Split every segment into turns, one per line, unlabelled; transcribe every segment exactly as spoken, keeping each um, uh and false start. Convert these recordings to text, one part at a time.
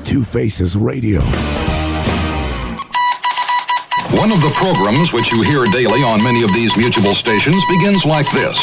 Two Faces Radio.
One of the programs which you hear daily on many of these mutual stations begins like this.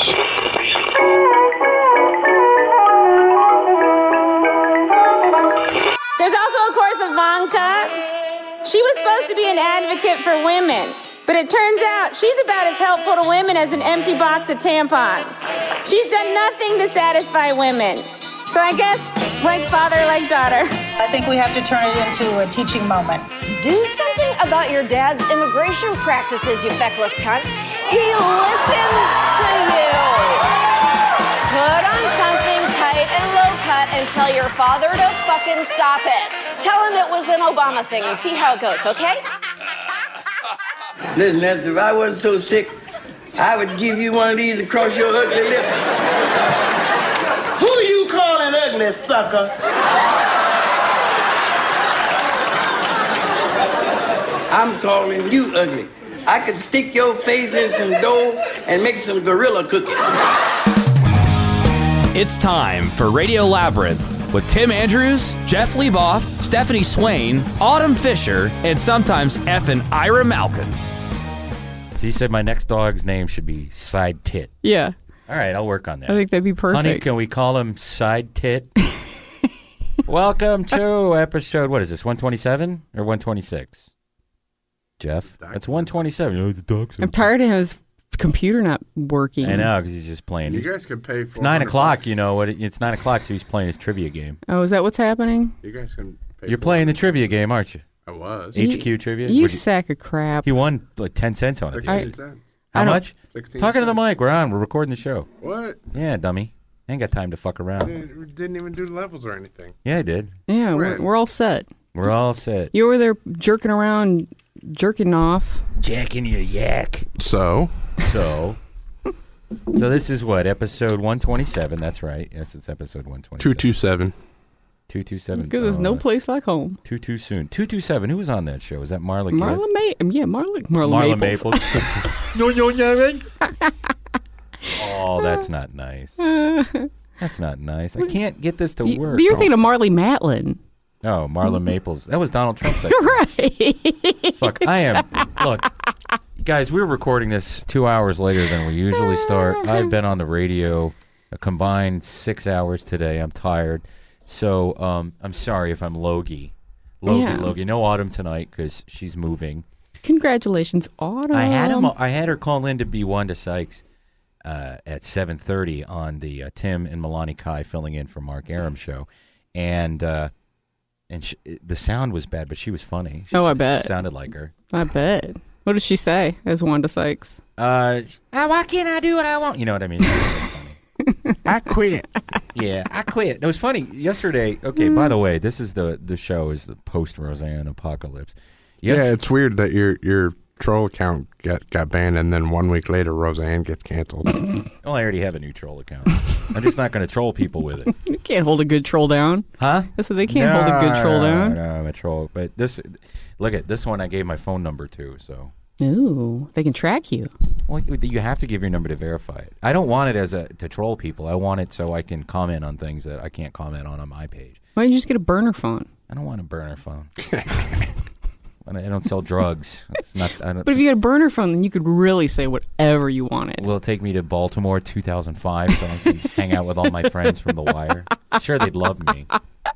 There's also, of course, Ivanka. She was supposed to be an advocate for women, but it turns out she's about as helpful to women as an empty box of tampons. She's done nothing to satisfy women. So I guess, like father, like daughter.
I think we have to turn it into a teaching moment.
Do something about your dad's immigration practices, you feckless cunt. He listens to you. Put on something tight and low cut and tell your father to fucking stop it. Tell him it was an Obama thing and see how it goes, okay?
Listen, Lester, if I wasn't so sick, I would give you one of these across your ugly lips. Who you calling ugly, sucker? I'm calling you ugly. I could stick your face in some dough and make some gorilla cookies.
It's time for Radio Labyrinth with Tim Andrews, Jeff Leboff, Stephanie Swain, Autumn Fisher, and sometimes effing Ira Malkin.
So you said my next dog's name should be Side Tit.
Yeah.
All right, I'll work on that.
I think that'd be perfect.
Honey, can we call him Side Tit? Welcome to episode, what is this, one twenty-seven or one twenty-six? Jeff? That's one twenty-seven. Oh, the dog's
I'm tired of his computer not working.
I know, because he's just playing.
You
he's,
guys can pay for
It's nine o'clock, you know. what? It, it's nine o'clock, so he's playing his trivia game.
Oh, is that what's happening?
You guys can pay
You're playing the trivia game, aren't you?
I was.
H Q trivia?
You
What'd
sack of crap.
He won like ten cents on it.
sixteen cents.
How
I don't-
much?
sixteen
Talking to the
cents.
mic. We're on. We're recording the show.
What?
Yeah, dummy. Ain't got time to fuck around.
We didn't even do levels or anything.
Yeah, I did.
Yeah, we're,
When?
we're all set.
We're all set.
You were there jerking around, jerking off.
Jacking your yak.
So?
So. So this is what? Episode one twenty-seven. That's right. Yes, it's episode one twenty-seven.
two two seven.
two two seven.
Because there's no place like home.
Too, too soon. two two seven. Who was on that show? Was that Marla
Marla May, yeah, Marla, Marla,
Marla
Maples.
Maples. No, no, no. Oh, that's not nice. That's not nice. I can't get this to
You-
work.
You're thinking of Marley Matlin.
Oh, Marla Maples. That was Donald Trump's idea.
Right.
Fuck, I am. Look, guys, we're recording this two hours later than we usually start. I've been on the radio a combined six hours today. I'm tired. So um, I'm sorry if I'm Logie. Logie,
Yeah.
Logie. No Autumn tonight because she's moving.
Congratulations, Autumn.
I had him. I had her call in to be Wanda Sykes uh, at seven thirty on the uh, Tim and Milani Kai filling in for Mark Aram show, and uh, and she, the sound was bad, but she was funny. She
Oh, I bet.
sounded like her.
I bet. What did she say as Wanda Sykes?
Uh, "Ah, why can't I do what I want? You know what I mean? I quit. Yeah, I quit. It was funny yesterday. Okay, by the way, this is the the show is the post Roseanne apocalypse. Yes-
Yeah, it's weird that your your troll account got, got banned and then one week later Roseanne gets canceled.
Well, I already have a new troll account. I'm just not going to troll people with it.
You can't hold a good troll down.
Huh?
I said they can't hold a good troll
No,
down.
No, I'm a troll. But this, look at this one. I gave my phone number to. So,
Ooh, they can track you.
well, you you have to give your number to verify it. I don't want it as a to troll people. I want it so I can comment on things that I can't comment on on my page.
Why don't you just get a burner phone?
I don't want a burner phone. I don't sell drugs. It's not. I don't,
But if you had a burner phone, then you could really say whatever you wanted.
will it take me to Baltimore two thousand five so I can hang out with all my friends from The Wire? Sure, they'd love me.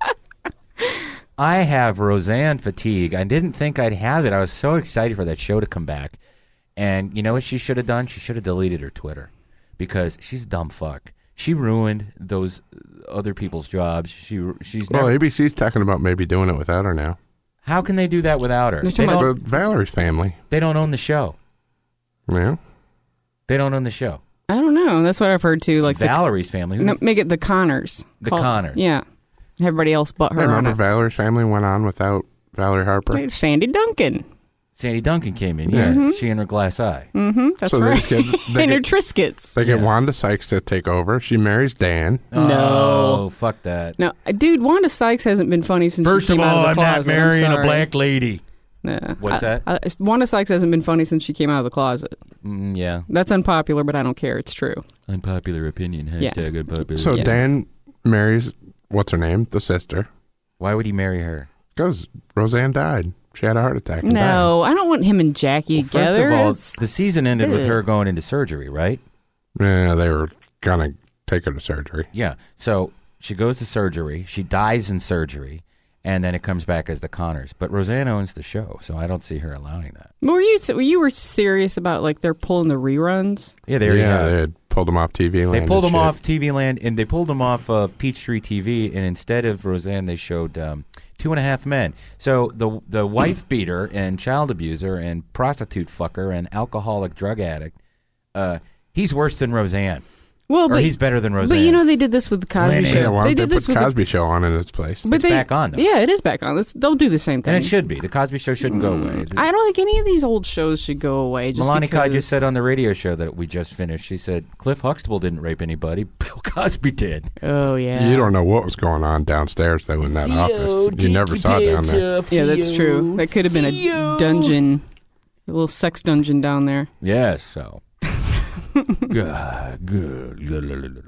I have Roseanne fatigue. I didn't think I'd have it. I was so excited for that show to come back. And you know what she should have done? She should have deleted her Twitter because she's a dumb fuck. She ruined those other people's jobs. She she's
Well,
never,
A B C's talking about maybe doing it without her now.
How can they do that without her?
They're
They
talking
don't,
But Valerie's family.
they don't own the show.
Yeah.
They don't own the show.
I don't know. That's what I've heard too. Like
Valerie's family.
the, no, make it the Connors.
The
Call-
Connors.
Yeah. Everybody else but her.
Hey,
on
remember
it.
Valerie's family went on without Valerie Harper?
Wait, Sandy Duncan.
Sandy Duncan came in. Yeah,
Mhm.
she and her glass eye.
Mm-hmm. That's
So they
right.
just get- they
and her
get-
Triscuits.
They get
Yeah.
Wanda Sykes to take over. She marries Dan.
No.
Oh, fuck that.
No, dude, Wanda Sykes hasn't been funny since
First
she
of
came
all,
out of
I'm
the
not
closet. I'm
marrying a
sorry.
black lady.
Nah.
What's
I-
that?
I- Wanda Sykes hasn't been funny since she came out of the closet.
Mm, yeah.
That's unpopular, but I don't care. It's true.
Unpopular opinion.
Yeah.
Hashtag unpopular.
So
Yeah.
Dan marries, what's her name? The sister.
Why would he marry her?
Because Roseanne died. She had a heart attack. And
No, I don't want him and Jackie
Well,
together.
first of all,
It's-
the season ended with
Ugh.
her going into surgery, right?
died. Yeah, they were gonna take her to surgery.
Yeah. So she goes to surgery. She dies in surgery, and then it comes back as the Connors. But Roseanne owns the show, so I don't see her allowing that.
Were you were you were serious about like they're pulling the reruns?
Yeah, there you
yeah,
go.
they had pulled them off T V Land.
They pulled
and
them
shit.
off T V Land, and they pulled them off of Peachtree T V, and instead of Roseanne, they showed um, Two and a Half Men. So the the wife beater and child abuser and prostitute fucker and alcoholic drug addict, uh, he's worse than Roseanne.
Well,
or
but
he's better than Roseanne.
But you know they did this with the Cosby
Lenny.
Show.
Yeah, why
they
don't they,
did this
put
with
Cosby
the,
Show on in its place?
but
It's
they,
back on, though.
Yeah, it is back on. This, they'll do the same thing.
And it should be. The Cosby Show shouldn't go away.
I don't think any of these old shows should go away. Just
Melania Kai
because...
just said on the radio show that we just finished, she said, Cliff Huxtable didn't rape anybody. Bill Cosby did.
Oh, yeah.
You don't know what was going on downstairs, though, in that office. You never saw it down there.
Yeah, that's true. That could have been a dungeon, a little sex dungeon down there.
Yes, so. God, good.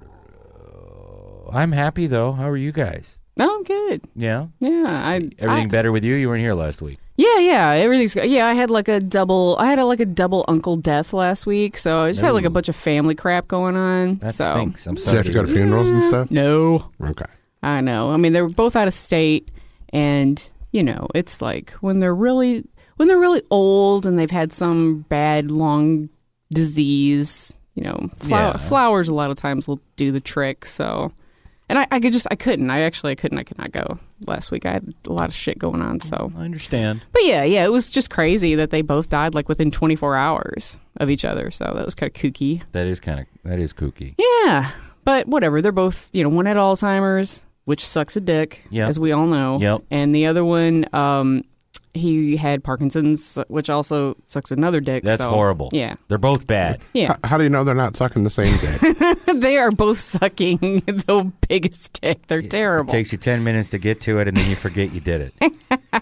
I'm happy, though. How are you guys?
Oh, I'm good.
Yeah?
Yeah, I
Everything
I,
better with you? You weren't here last week.
Yeah, yeah, everything's yeah. I had like a double. I had a, like a double uncle death last week, so I just had like a
Ooh.
bunch of family crap going on.
That
so.
stinks. I'm
Did you
sorry.
have to go to funerals and stuff?
No,
Okay.
I know. I mean, they were both out of state, and you know, it's like when they're really when they're really old and they've had some bad long disease. You know, flower,
Yeah.
flowers a lot of times will do the trick. So, and I, I could just I couldn't. I actually I couldn't. I could not go last week. I had a lot of shit going on. So,
I understand.
but yeah, yeah, it was just crazy that they both died like within twenty-four hours of each other. So that was kind of kooky.
That is kind of, that is kooky.
Yeah, but whatever. They're both, you know, one had Alzheimer's, which sucks a dick,
Yep.
as we all know.
Yep.
And the other one, um, he had Parkinson's, which also sucks another dick.
That's
so,
horrible.
Yeah.
They're both bad.
Yeah.
How, how do you know they're not sucking the same dick?
They are both sucking the biggest dick. They're terrible.
It takes you ten minutes to get to it, and then you forget you did it.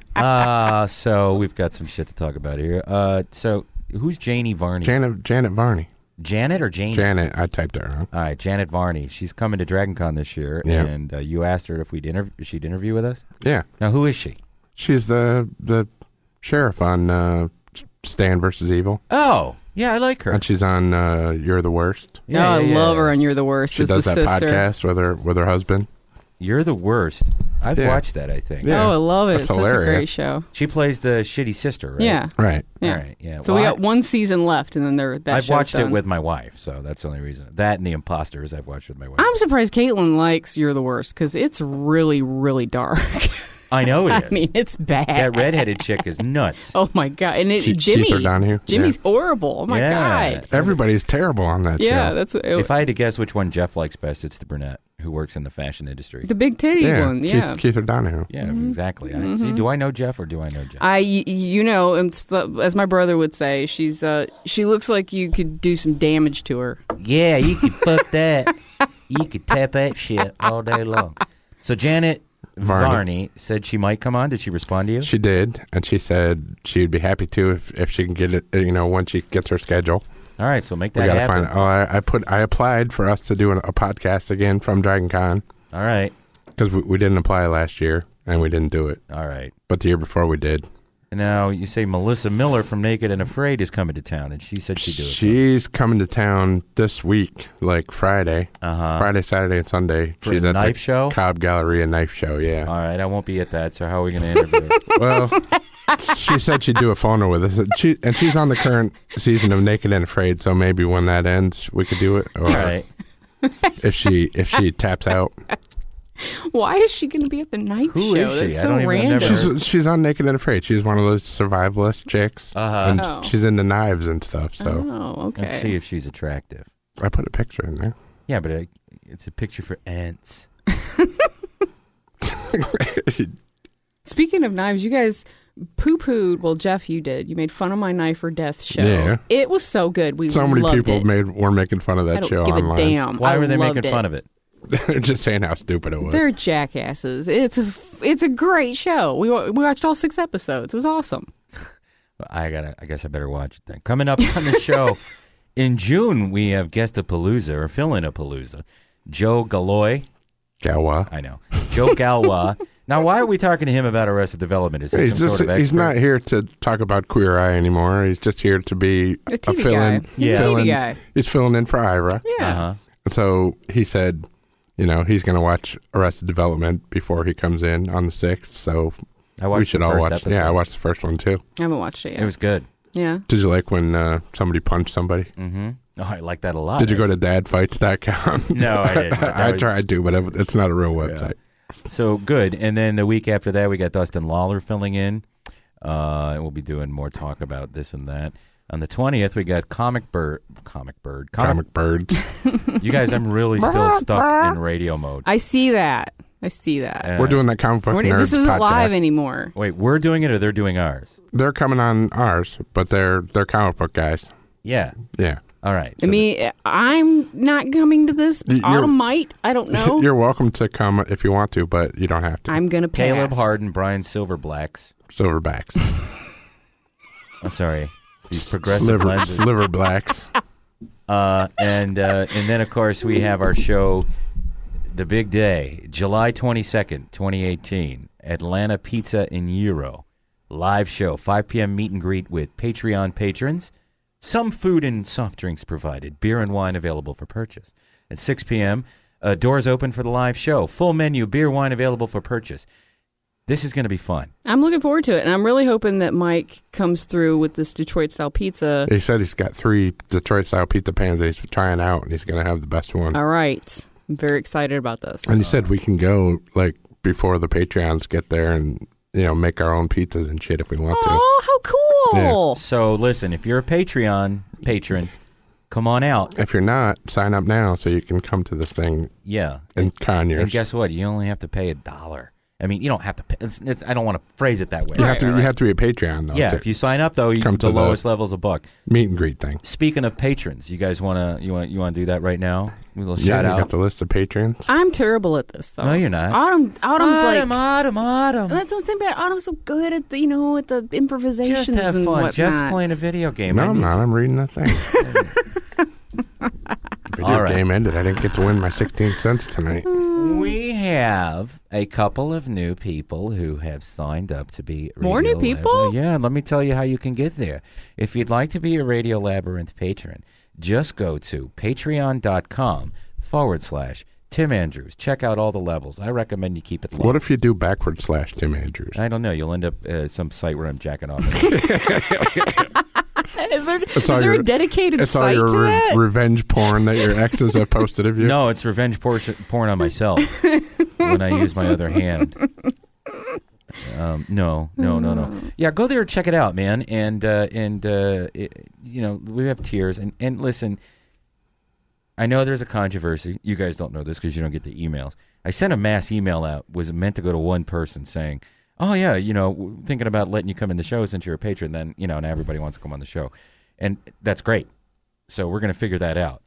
uh, so we've got some shit to talk about here. Uh, so who's Janie Varney?
Janet Janet Varney.
Janet or Janie?
Janet, I typed her. Huh?
All right, Janet Varney. She's coming to DragonCon this year,
Yeah.
and uh, you asked her if we'd interv- she'd interview with us.
Yeah,
Now, who is she?
she's the the sheriff on uh, Stan versus Evil,
Oh, yeah, I like her.
and she's on uh, You're the Worst.
oh, I love her, and you're the worst.
She
as
does
the
that
sister.
podcast with her with her husband.
You're the worst. I've
Yeah.
watched that, I think.
Yeah.
Oh, I love it.
That's
It's such a great
hilarious.
show.
She plays the shitty sister, right?
Yeah.
Right.
Yeah.
All right, yeah.
So
Well,
we
I-
got one season left, and then they're, that
I've
show's
watched
done.
it with my wife, so that's the only reason. That and The Imposters I've watched with my wife.
I'm surprised Caitlin likes You're the Worst because it's really, really dark.
I know it
I
is.
mean, it's bad.
That redheaded chick is nuts.
Oh my god! And it,
Keith-
Jimmy,
Keith O'Donohue?
Jimmy's horrible. Oh my
Yeah.
god!
Everybody's terrible on that
Yeah,
show.
that's it,
If I had to guess which one Jeff likes best, it's the brunette who works in the fashion industry.
the big titty
yeah,
one. Yeah,
Keith, Keith O'Donohue.
Yeah, exactly. I, see, do I know Jeff or do I know Jeff?
I, y- you know, and it's the- as my brother would say, she's uh, she looks like you could do some damage to her.
Yeah, you could fuck that. You could tap that shit all day long. So Janet
Varney.
Varney said she might come on. Did she respond to you?
She did, and she said she'd be happy to if, if she can get it. You know, when she gets her schedule.
All right, so make
We
that
gotta
happen.
find. Oh, I, I put. I applied for us to do an, a podcast again from DragonCon
All right,
because we, we didn't apply last year and we didn't do it,
all right.
but the year before we did.
Now you say Melissa Miller from Naked and Afraid is coming to town, and she said she'd do it.
She's coming to town this week, like Friday,
Uh-huh.
Friday, Saturday, and Sunday.
For
She's
the
at
knife
the
show?
Cobb Galleria knife show. Yeah.
All right, I won't be at that. So how are we going to interview her?
Well, she said she'd do a phono with us. She, and she's on the current season of Naked and Afraid, so maybe when that ends, we could do it. Or
All right.
if she if she taps out,
Why is she going to be at the knife
Who
show?
is she?
That's
I
so
don't even- I've
random.
never-
she's she's on Naked and Afraid. She's one of those survivalist chicks,
Uh-huh.
and
Oh.
she's into knives and stuff. So
Oh, okay.
Let's see if she's attractive.
I put a picture in there.
Yeah, but it, it's a picture for ants.
Speaking of knives, you guys poo-pooed. Well, Jeff, you did. You made fun of my Knife or Death show.
Yeah.
It was so good. We
So many
loved
people
it.
made were making fun of
I
that
don't
show
give
online.
a damn.
Why
I
were they
loved
making
it.
fun of it?
They're just saying how stupid it was.
They're jackasses. It's a it's a great show. We wa- we watched all six episodes. It was awesome.
I gotta. I guess I better watch it then. Coming up on the show in June, we have guest a Palooza or fill in a Palooza. Joe Galoy.
Galwa.
I know. Joe Galwa Now, why are we talking to him about Arrested Development? Is he
He's
some
just
sort of
he's
expert?
not here to talk about Queer Eye anymore. He's just here to be
A T V
fill-in.
guy. He's a
fill-in-
T V guy.
He's filling in for Ira.
Yeah.
Uh-huh.
And so he said, you know, he's going to watch Arrested Development before he comes in on the sixth. So
I watched
we should
the
all
first
watch.
episode.
Yeah, I watched the first one too.
I haven't watched it yet.
It was good.
Yeah.
Did you like when uh, somebody punched somebody?
Mm-hmm. Oh, I like that a lot.
Did you go to dad fights dot com?
No, I didn't. That
I
was-
tried to, but it- it's not a real website.
So good. And then the week after that, we got Dustin Lawler filling in. Uh, and we'll be doing more talk about this and that. On the twentieth, we got Comic Bird. Comic Bird.
Comic Birds.
You guys, I'm really still stuck in radio mode.
I see that. I see that.
Uh,
We're doing that comic book
We're-
nerds
this isn't
podcast.
live anymore.
Wait, we're doing it or they're doing ours?
They're coming on ours, but they're they're comic book guys.
Yeah.
Yeah.
All right.
I mean, I'm not coming to this.
Y- you're-
Autumn might. I don't know.
You're welcome to come if you want to, but you don't have to.
I'm going to pass.
Caleb Harden, Brian Silverblacks.
Silverbacks.
I'm sorry. These progressive
Sliver,
lenses.
sliver blacks.
Uh, and uh, and then, of course, we have our show, The Big Day, July twenty-second, twenty eighteen, Atlanta Pizza in Euro. Live show, five p.m. meet and greet with Patreon patrons. Some food and soft drinks provided. Beer and wine available for purchase. At six p.m., uh, doors open for the live show. Full menu, beer, wine available for purchase. This is going to be fun.
I'm looking forward to it, and I'm really hoping that Mike comes through with this Detroit-style pizza.
He said he's got three Detroit-style pizza pans that he's trying out, and he's going to have the best one.
All right. I'm very excited about this.
And he said we can go, like, before the Patreons get there and, you know, make our own pizzas and shit if we want to.
Oh, how cool.
So, listen, if you're a Patreon patron, come on out.
If you're not, sign up now so you can come to this thing
Yeah.
in Conyers.
And guess what? You only have to pay a dollar. I mean, you don't have to pay. It's, it's, I don't want to phrase it that way.
You have to. You have to be a Patreon though.
Yeah,
to
if you sign up though, you,
come
the
to the
lowest level's a buck.
meet and greet thing.
Speaking of patrons, you guys want to you want you want to do that right now? A little
Yeah,
shout
you
out.
got the list of patrons.
I'm terrible at this, though.
No, you're not.
Autumn, Autumn's
Autumn,
like...
Autumn, Autumn.
That's what I'm saying about Autumn's so good at the, you know, at the improvisations
Just have
and
fun.
whatnot.
Jeff's playing a video game.
No,
I
I'm
need
not.
you-
I'm reading the thing. Video
All right.
game ended. I didn't get to win my sixteen cents tonight.
We have a couple of new people who have signed up to be
More
Radio
new people?
Labyrinth. Yeah, and let me tell you how you can get there. If you'd like to be a Radio Labyrinth patron, just go to patreon.com forward slash Tim Andrews. Check out all the levels. I recommend you keep it low.
What if you do backward slash Tim Andrews?
I don't know. You'll end up uh, some site where I'm jacking off.
Is there,
It's
is
all
there
your-
a dedicated
It's all
site
your
to
re-
that?
revenge porn that your exes have posted of you.
No, it's revenge por- porn on myself when I use my other hand. Um, no, no, no, no. Yeah, go there and check it out, man. And uh, and uh, it, you know we have tiers. And, and listen, I know there's a controversy. You guys don't know this because you don't get the emails. I sent a mass email out. Was meant to go to one person saying, "Oh yeah, you know, w- thinking about letting you come in the show since you're a patron. Then you know, and everybody wants to come on the show, and that's great. So we're gonna figure that out.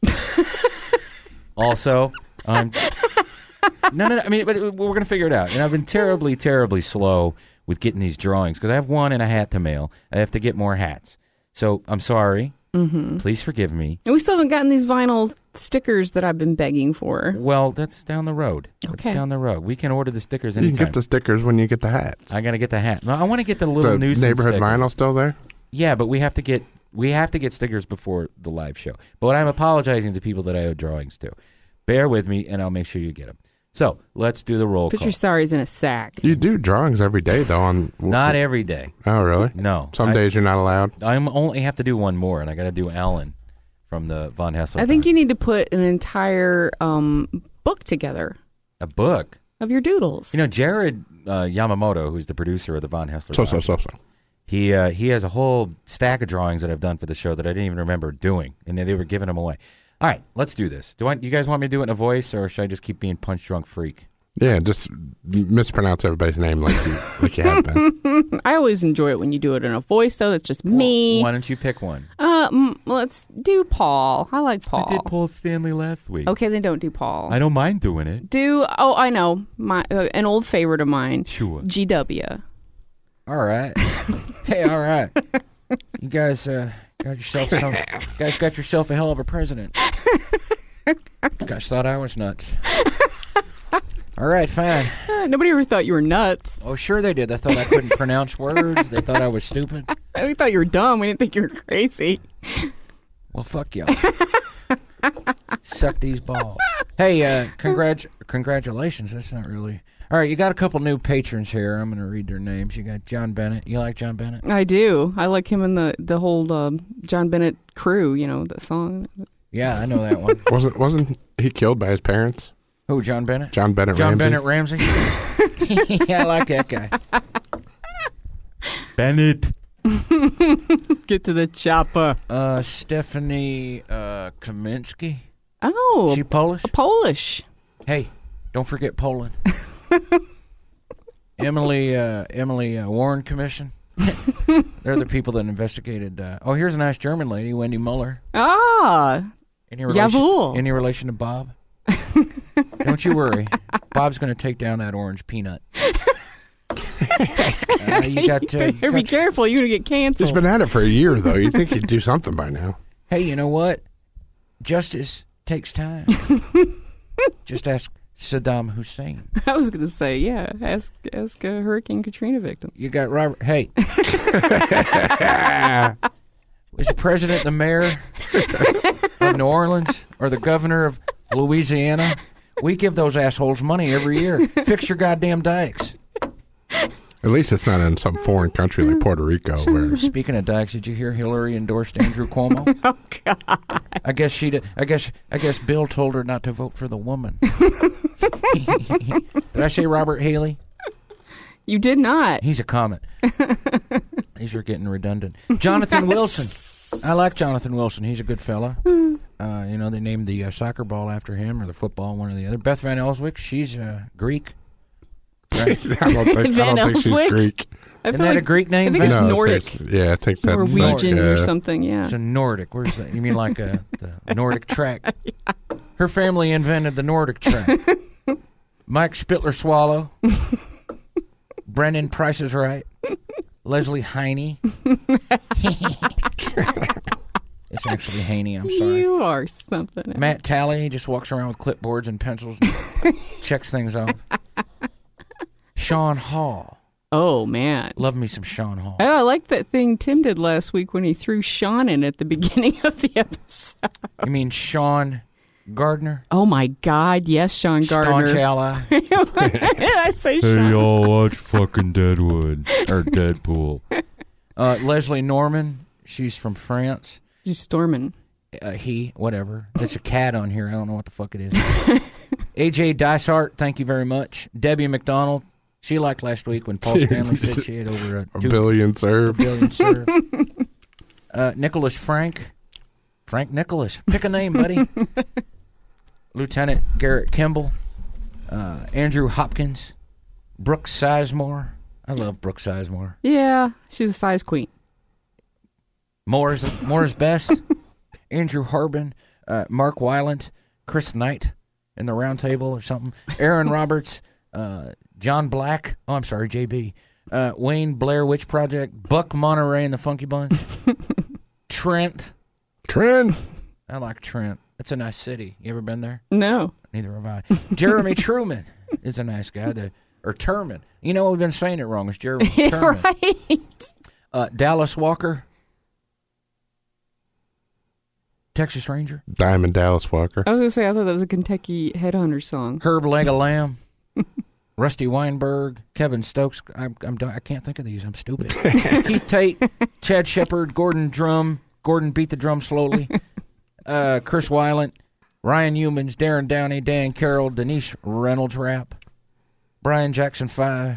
Also, um, no, no, no. I mean, but we're going to figure it out. And I've been terribly, terribly slow with getting these drawings because I have one and a hat to mail. I have to get more hats. So I'm sorry.
Mm-hmm.
Please forgive me.
And we still haven't gotten these vinyl stickers that I've been begging for.
Well, that's down the road. It's
Okay.
down the road. We can order the stickers
You can
anytime.
get the stickers when you get the hats.
I got to get the hat. No, I want to get the little
The
nuisance
neighborhood
sticker.
vinyl still there?
Yeah, but we have to get we have to get stickers before the live show. But I'm apologizing to people that I owe drawings to. Bear with me, and I'll make sure you get them. So let's do the roll
Put
call.
your sorries in a sack.
You do drawings every day though. On
Not every day.
Oh really?
No.
Some
I-
days you're not allowed.
I only have to do one more, and I got to do Alan from the Von Hessler.
I think
Band.
you need to put an entire um, book together
a book.
of your doodles.
You know, Jared uh, Yamamoto, who's the producer of the Von Hessler.
So so
Band,
so so.
He uh, he has a whole stack of drawings that I've done for the show that I didn't even remember doing, and they, they were giving them away. All right, let's do this. Do I, you guys want me to do it in a voice, or should I just keep being punch drunk freak?
Yeah, just mispronounce everybody's name like you like you have been.
I always enjoy it when you do it in a voice, though. That's just me.
Why don't you pick one?
Uh, mm, let's do Paul. I like Paul.
I did Paul Stanley last week.
Okay, then don't do Paul.
I don't mind doing it.
Do oh, I know my uh, an old favorite of mine.
Sure.
G W.
All right. Hey, all right. You guys uh, got yourself some. You guys got yourself a hell of a president. You guys thought I was nuts. All right, fine.
Uh, nobody ever thought you were nuts.
Oh, sure they did. They thought I couldn't pronounce words. They thought I was stupid.
We thought you were dumb. We didn't think you were crazy.
Well, fuck y'all. Suck these balls. Hey, uh, congrat- congratulations. That's not really... All right, you got a couple new patrons here. I'm going to read their names. You got John Bennett. You like John Bennett?
I do. I like him and the, the whole uh, John Bennett crew, you know, that song.
Yeah, I know that one.
wasn't wasn't he killed by his parents?
Who, John Bennett?
John Bennett
John
Ramsey.
Bennett Ramsey? Yeah, I like that guy.
Bennett.
Get to the chopper.
Uh, Stephanie uh, Kaminsky.
Oh.
She Polish?
Polish.
Hey, don't forget Poland. Emily uh, Emily uh, Warren Commission. They're the people that investigated. Uh, oh, here's a nice German lady, Wendy Muller.
Ah.
Any relation,
Jawohl.
any relation to Bob? Don't you worry. Bob's going to take down that orange peanut. uh, you got, uh,
you
you
better be
got,
careful. You're going to get canceled.
He's been at it for a year, though. You'd think he'd do something by now.
Hey, you know what? Justice takes time. Just ask Saddam Hussein.
I was going to say, yeah, ask ask uh, Hurricane Katrina victims.
You got Robert. Hey. Is the president the mayor of New Orleans or the governor of Louisiana? We give those assholes money every year. Fix your goddamn dikes.
At least it's not in some foreign country like Puerto Rico. Where
Speaking of dikes, did you hear Hillary endorsed Andrew Cuomo?
Oh God!
I guess she did. I guess. I guess Bill told her not to vote for the woman. Did I say Robert Haley?
You did not.
He's a comet. These are getting redundant. Jonathan Wilson. I like Jonathan Wilson. He's a good fella. Uh, you know, they named the uh, soccer ball after him, or the football, one or the other. Beth Van Elswyk, she's uh, Greek. Right?
I don't think, I don't think she's
Elswyk?
Greek.
I
Isn't
feel
that
like,
a Greek name?
I think it's
No,
Nordic.
It's, yeah, I think that's
Norwegian
like, uh,
or something, yeah.
It's a Nordic. Where's that? You mean like uh, the Nordic track? Yeah. Her family invented the Nordic track. Mike Spittler Swallow. Brendan Price is Right. Leslie Heine. It's actually Haney, I'm sorry.
You are something.
Matt Talley just walks around with clipboards and pencils and checks things off. Sean Hall.
Oh, man.
Love me some Sean Hall.
Oh, I like that thing Tim did last week when he threw Sean in at the beginning of the episode.
You mean Sean Gardner?
Oh, my God. Yes, Sean Gardner.
Staunch ally.
I say Sean.
Hey, y'all, watch fucking Deadwood. Or Deadpool.
Uh, Leslie Norman. She's from France.
She's storming.
Uh, he, whatever. There's a cat on here. I don't know what the fuck it is. A J Dysart, thank you very much. Debbie McDonald. She liked last week when Paul Stanley said she had over a,
a
two,
billion served.
A billion served. uh, Nicholas Frank. Frank Nicholas. Pick a name, buddy. Lieutenant Garrett Kimball. Uh, Andrew Hopkins. Brooke Sizemore. I love Brooke Sizemore.
Yeah, she's a size queen.
Moore's, Moore's best. Andrew Harbin. Uh, Mark Weiland. Chris Knight in the round table or something. Aaron Roberts. Uh, John Black. Oh, I'm sorry, J B. Uh, Wayne Blair Witch Project. Buck Monterey and the Funky Bunch. Trent.
Trent.
I like Trent. It's a nice city. You ever been there?
No.
Neither have I. Jeremy Truman is a nice guy. The, or Turman. You know, we've been saying it wrong. It's Jeremy Turman.
Right.
Uh, Dallas Walker. Texas Ranger.
Diamond Dallas Walker.
I was going to say, I thought that was a Kentucky Headhunter song.
Herb Leg of Lamb. Rusty Weinberg. Kevin Stokes. I'm, I'm, I can't think of these. I'm stupid. Keith Tate. Chad Shepard. Gordon Drum. Gordon Beat the Drum Slowly. Uh, Chris Weiland. Ryan Humans. Darren Downey. Dan Carroll. Denise Reynolds Rap. Brian Jackson five.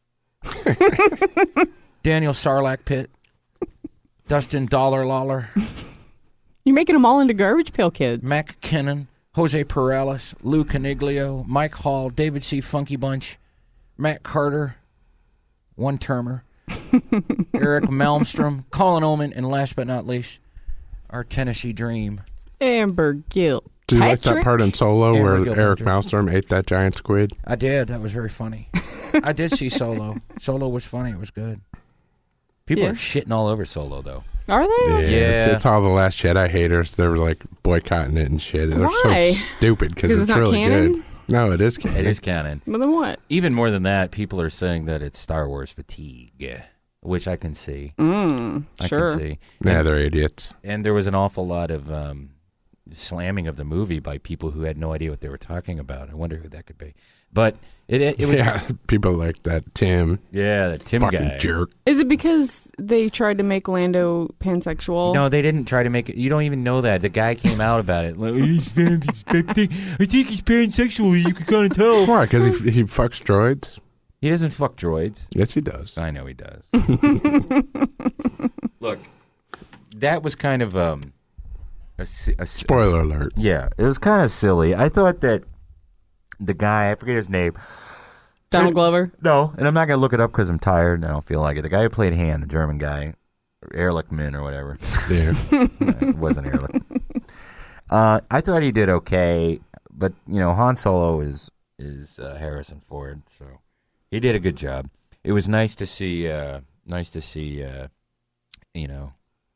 Daniel Sarlacc Pitt. Dustin Dollar Lawler.
You're making them all into Garbage Pail Kids.
Mac Kinnon, Jose Perales, Lou Caniglio, Mike Hall, David C. Funky Bunch, Matt Carter, one termer, Eric Malmstrom, Colin Oman, and last but not least, our Tennessee Dream,
Amber Gill.
Did you like that
Patrick?
part in Solo
Amber
where
Gilpatrick.
Eric Malmstrom ate that giant squid?
I did. That was very funny. I did see Solo. Solo was funny. It was good.
People
Yeah.
are shitting all over Solo, though.
Are they?
Yeah,
Yeah.
It's, it's all the Last Jedi haters. They were like boycotting it and shit. They're
Why?
so stupid because
Because
it's,
it's not
really
canon?
good. No, it is canon.
It is canon.
But then what?
Even more than that, people are saying that it's Star Wars fatigue, which I can see.
Mm,
I
sure.
can see.
Yeah,
And,
they're idiots.
and there was an awful lot of um, slamming of the movie by people who had no idea what they were talking about. I wonder who that could be. But it it, it was
Yeah, people like that Tim.
yeah, that Tim
fucking
guy.
jerk.
Is it because they tried to make Lando pansexual?
No, they didn't try to make it. You don't even know that. The guy came out about it. Like, he's fan- I think I think he's pansexual. You can kind of tell.
Why? Because he, he fucks droids?
He doesn't fuck droids.
Yes, he does.
I know he does. Look, that was kind of um, a, si- a si-
Spoiler alert.
Yeah, it was kind of silly. I thought that the guy, I forget his name.
Donald Glover?
No, and I'm not going to look it up because I'm tired and I don't feel like it. The guy who played Han, the German guy, Ehrlichman or whatever.
Yeah.
It wasn't Ehrlich. Uh, I thought he did okay, but, you know, Han Solo is, is uh, Harrison Ford, so he did a good job. It was nice to see, uh, nice to see, uh, you know,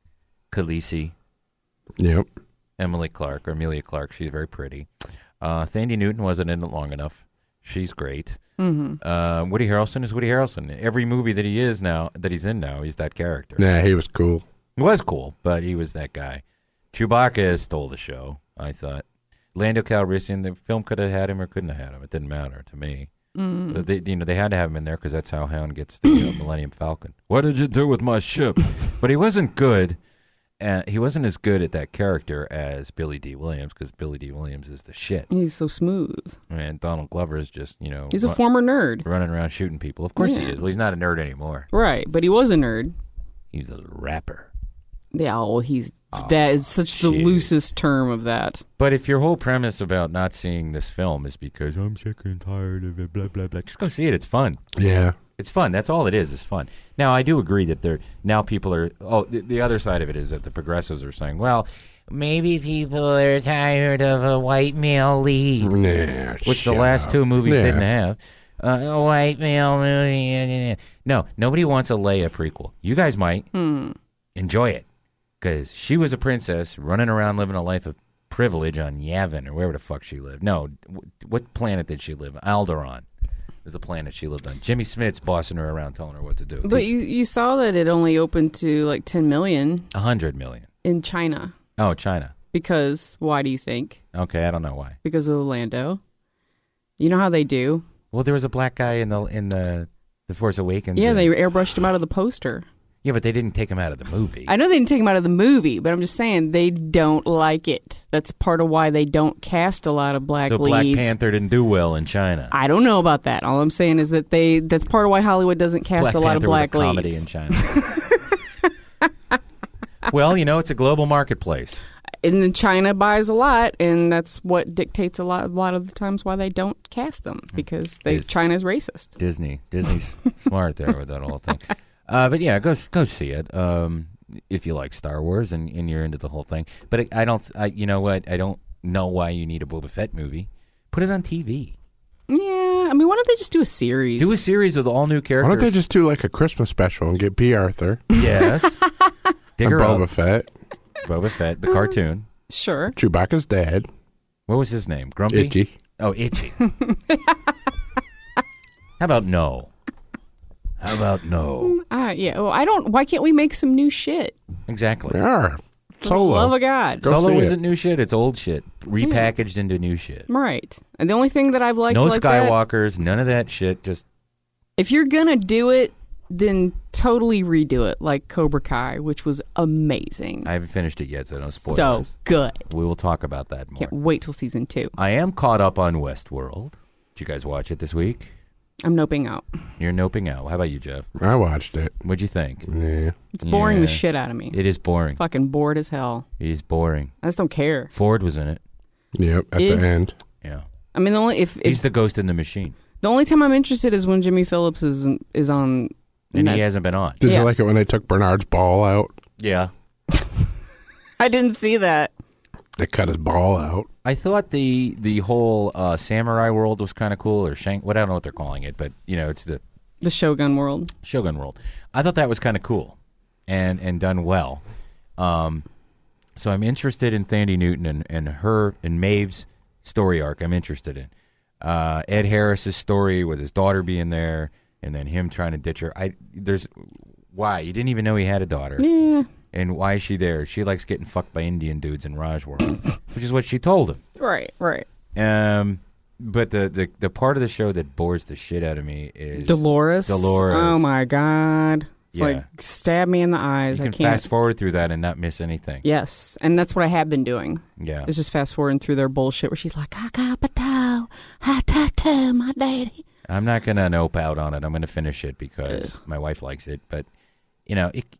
Khaleesi.
Yep.
Emily Clark, or Amelia Clark. She's very pretty. Uh, Thandie Newton wasn't in it long enough. She's great.
Mm-hmm.
Uh, Woody Harrelson is Woody Harrelson. Every movie that he is now, that he's in now, he's that character.
Yeah, he was cool.
He was cool, but he was that guy. Chewbacca stole the show, I thought. Lando Calrissian, the film could have had him or couldn't have had him. It didn't matter to me.
Mm.
But they, you know, they had to have him in there because that's how Han gets the uh, Millennium Falcon. What did you do with my ship? But he wasn't good. Uh, he wasn't as good at that character as Billy D. Williams because Billy D. Williams is the shit.
He's so smooth.
And Donald Glover is just, you know...
He's a
run-
former nerd.
running around shooting people. Of course he
Yeah.
is. Well, he's not a nerd anymore.
Right, but he was a nerd.
He's a rapper.
Yeah, well, he's that is such the
shit.
loosest term of that.
But if your whole premise about not seeing this film is because I'm sick and tired of it, blah, blah, blah, just go see it. It's fun.
Yeah.
It's fun. That's all it is. It's fun. Now, I do agree that there now people are. Oh, the, the other side of it is that the progressives are saying, well, maybe people are tired of a white male lead,
Nah,
which the
shut
last
up.
two movies
Yeah.
didn't have. Uh, a white male movie. No, nobody wants a Leia prequel. You guys might
Hmm.
enjoy it because she was a princess running around living a life of privilege on Yavin or wherever the fuck she lived. No, w- what planet did she live on? Alderaan is the planet she lived on. Jimmy Smith's bossing her around, telling her what to do.
But you, you saw that it only opened to like ten million
A hundred million.
in China.
Oh, China.
Because, why do you think?
Okay, I don't know why.
Because of Orlando. You know how they do?
Well, there was a black guy in the in the the Force Awakens.
Yeah,
and-
they airbrushed him out of the poster.
Yeah, but they didn't take him out of the movie.
I know they didn't take him out of the movie, but I'm just saying they don't like it. That's part of why they don't cast a lot of black
so
leads.
Black Panther didn't do well in China.
I don't know about that. All I'm saying is that they that's part of why Hollywood doesn't cast
Black
a lot
Panther
of black
was a comedy
leads.
in China. Well, you know, it's a global marketplace.
And then China buys a lot, and that's what dictates a lot a lot of the times why they don't cast them, because they
Is-
China's racist.
Disney. Disney's smart there with that whole thing. Uh, but yeah, go go see it um, if you like Star Wars and, and you're into the whole thing. But it, I don't. I, you know what? I don't know why you need a Boba Fett movie. Put it on T V.
Yeah, I mean, why don't they just do a series?
Do a series with all new
Why
characters.
don't they just do like a Christmas special and get B. Arthur
Yes. Dig
and
her
Boba
up.
Fett?
Boba Fett, the cartoon.
Sure.
Chewbacca's dad.
What was his name? Grumpy?
Itchy.
Oh, Itchy. How about no? How about no?
Uh, yeah. Well, I don't. Why can't we make some new shit?
Exactly.
Yeah.
For the
Solo.
love of God.
Go
Solo
see
isn't
it.
new shit. It's old shit repackaged into new shit.
Right. And the only thing that I've liked
No
like that,
Skywalkers. None of that shit. Just
if you're gonna do it, then totally redo it, like Cobra Kai, which was amazing.
I haven't finished it yet, so no spoilers.
So good.
We will talk about that more.
Can't wait till season two.
I am caught up on Westworld. Did you guys watch it this week?
I'm noping out.
You're noping out. How about you, Jeff?
I watched it.
What'd you think?
Yeah.
It's boring
Yeah.
the shit out of me.
It is boring.
Fucking bored as hell.
It is boring.
I just don't care.
Ford was in it.
Yep. At
Eh.
the end.
Yeah.
I mean, the only if, if
He's the ghost in the machine.
the only time I'm interested is when Jimmy Phillips is is on.
And
Net-
he hasn't been on.
Did
Yeah.
you like it when they took Bernard's ball out?
Yeah.
I didn't see that.
They cut his ball out.
I thought the the whole uh, samurai world was kind of cool, or shank. What I don't know what they're calling it, but you know, it's the
The Shogun world.
Shogun world. I thought that was kind of cool, and and done well. Um, so I'm interested in Thandie Newton and, and her and Maeve's story arc. I'm interested in. Uh, Ed Harris's story with his daughter being there, and then him trying to ditch her. I there's why you didn't even know he had a daughter.
Yeah.
And why is she there? She likes getting fucked by Indian dudes in Raj World, which is what she told him.
Right, right.
Um, but the, the the part of the show that bores the shit out of me is
Dolores.
Dolores.
Oh my God. It's
Yeah.
like stab me in the eyes.
You
I
can
can't.
fast forward through that and not miss anything.
Yes, and that's what I have been doing.
Yeah.
It's just fast forwarding through their bullshit where she's like, I got potato, I tattoo my daddy.
I'm not gonna nope out on it. I'm gonna finish it because my wife likes it. But you know, it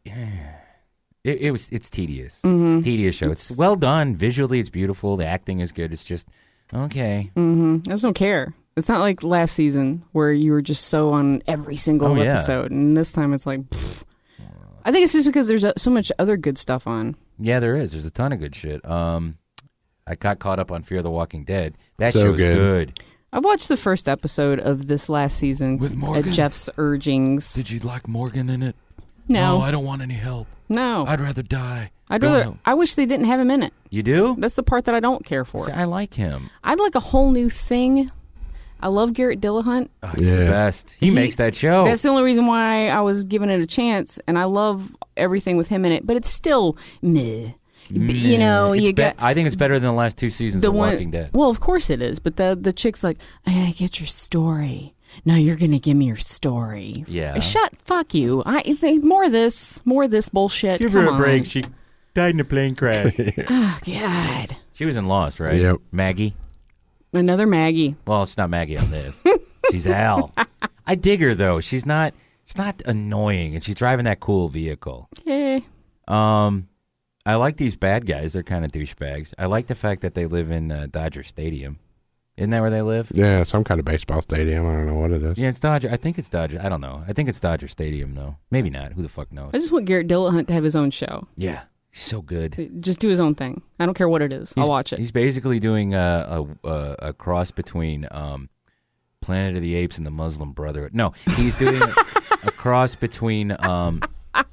it, it was it's tedious.
Mm-hmm.
It's a tedious show. It's well done visually. It's beautiful. The acting is good. It's just okay.
Mm-hmm. I just don't care. It's not like last season where you were just so on every single
Oh, yeah.
episode, and this time it's like, pfft. I think it's just because there's uh, so much other good stuff on.
Yeah, there is. There's a ton of good shit. Um, I got caught up on Fear the Walking Dead. That
So
show's
good.
good.
I've watched the first episode of this last season
With
at
Morgan?
Jeff's urgings.
Did you like Morgan in it?
No,
I don't want any help.
no.
I'd rather die.
I'd
Go
rather.
ahead.
I wish they didn't have him in it.
You do?
That's the part that I don't care for.
See, I like him.
I'd like a whole new thing. I love Garrett Dillahunt.
Oh, he's the
Yeah.
best. He,
He-
makes that show.
That's the only reason why I was giving it a chance, and I love everything with him in it. But it's still meh. You know,
It's
you
be-
got
I think it's better than the last two seasons
the
of
one.
Walking Dead.
Well, of course it is. But the the chick's like, I get your story. No, you're gonna give me your story.
Yeah.
Shut. Fuck you. I think more of this. More of this bullshit. Come on.
She died in a plane crash.
Oh God.
She was in Lost, right?
Yep.
Maggie.
Another Maggie.
Well, it's not Maggie on this. She's Al. I dig her though. She's not. She's not annoying, and she's driving that cool vehicle.
Yeah.
Um, I like these bad guys. They're kind of douchebags. I like the fact that they live in uh, Dodger Stadium. Isn't that where they live?
Yeah, some kind of baseball stadium. I don't know what it is.
Yeah, it's Dodger. I think it's Dodger. I don't know. I think it's Dodger Stadium, though. Maybe not. Who the fuck knows?
I just want Garrett Dillahunt to have his own show.
Yeah, he's so good.
Just do his own thing. I don't care what it is. I'll
He's-
watch it.
He's basically doing a a, a, a cross between um, Planet of the Apes and the Muslim Brotherhood. No, he's doing a, a cross between um,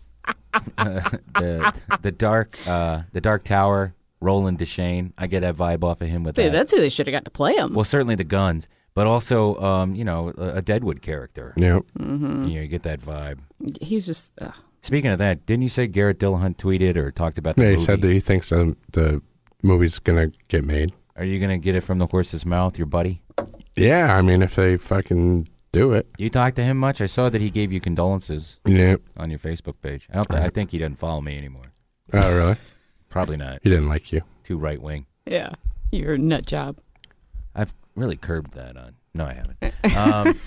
uh, the the dark uh, the Dark Tower, Roland Deschain. I get that vibe off of him with
Dude,
that.
that's who they should have got to play him.
Well, certainly the guns, but also um, you know a, a Deadwood character.
Yep.
Mm-hmm.
You know, you get that vibe.
He's just. Uh,
Speaking of that, didn't you say Garrett Dillahunt tweeted or talked about the
Yeah, he
movie?
said that he thinks the, the movie's going to get made.
Are you going to get it from the horse's mouth, your buddy?
Yeah, I mean, if they fucking do it.
You talked to him much? I saw that he gave you condolences
Yeah.
on your Facebook page. I don't. Th- I think he doesn't follow me anymore.
Oh, really?
Probably not.
He didn't like you.
Too right wing.
yeah. You're a nut job.
I've really curbed that on. No, I haven't.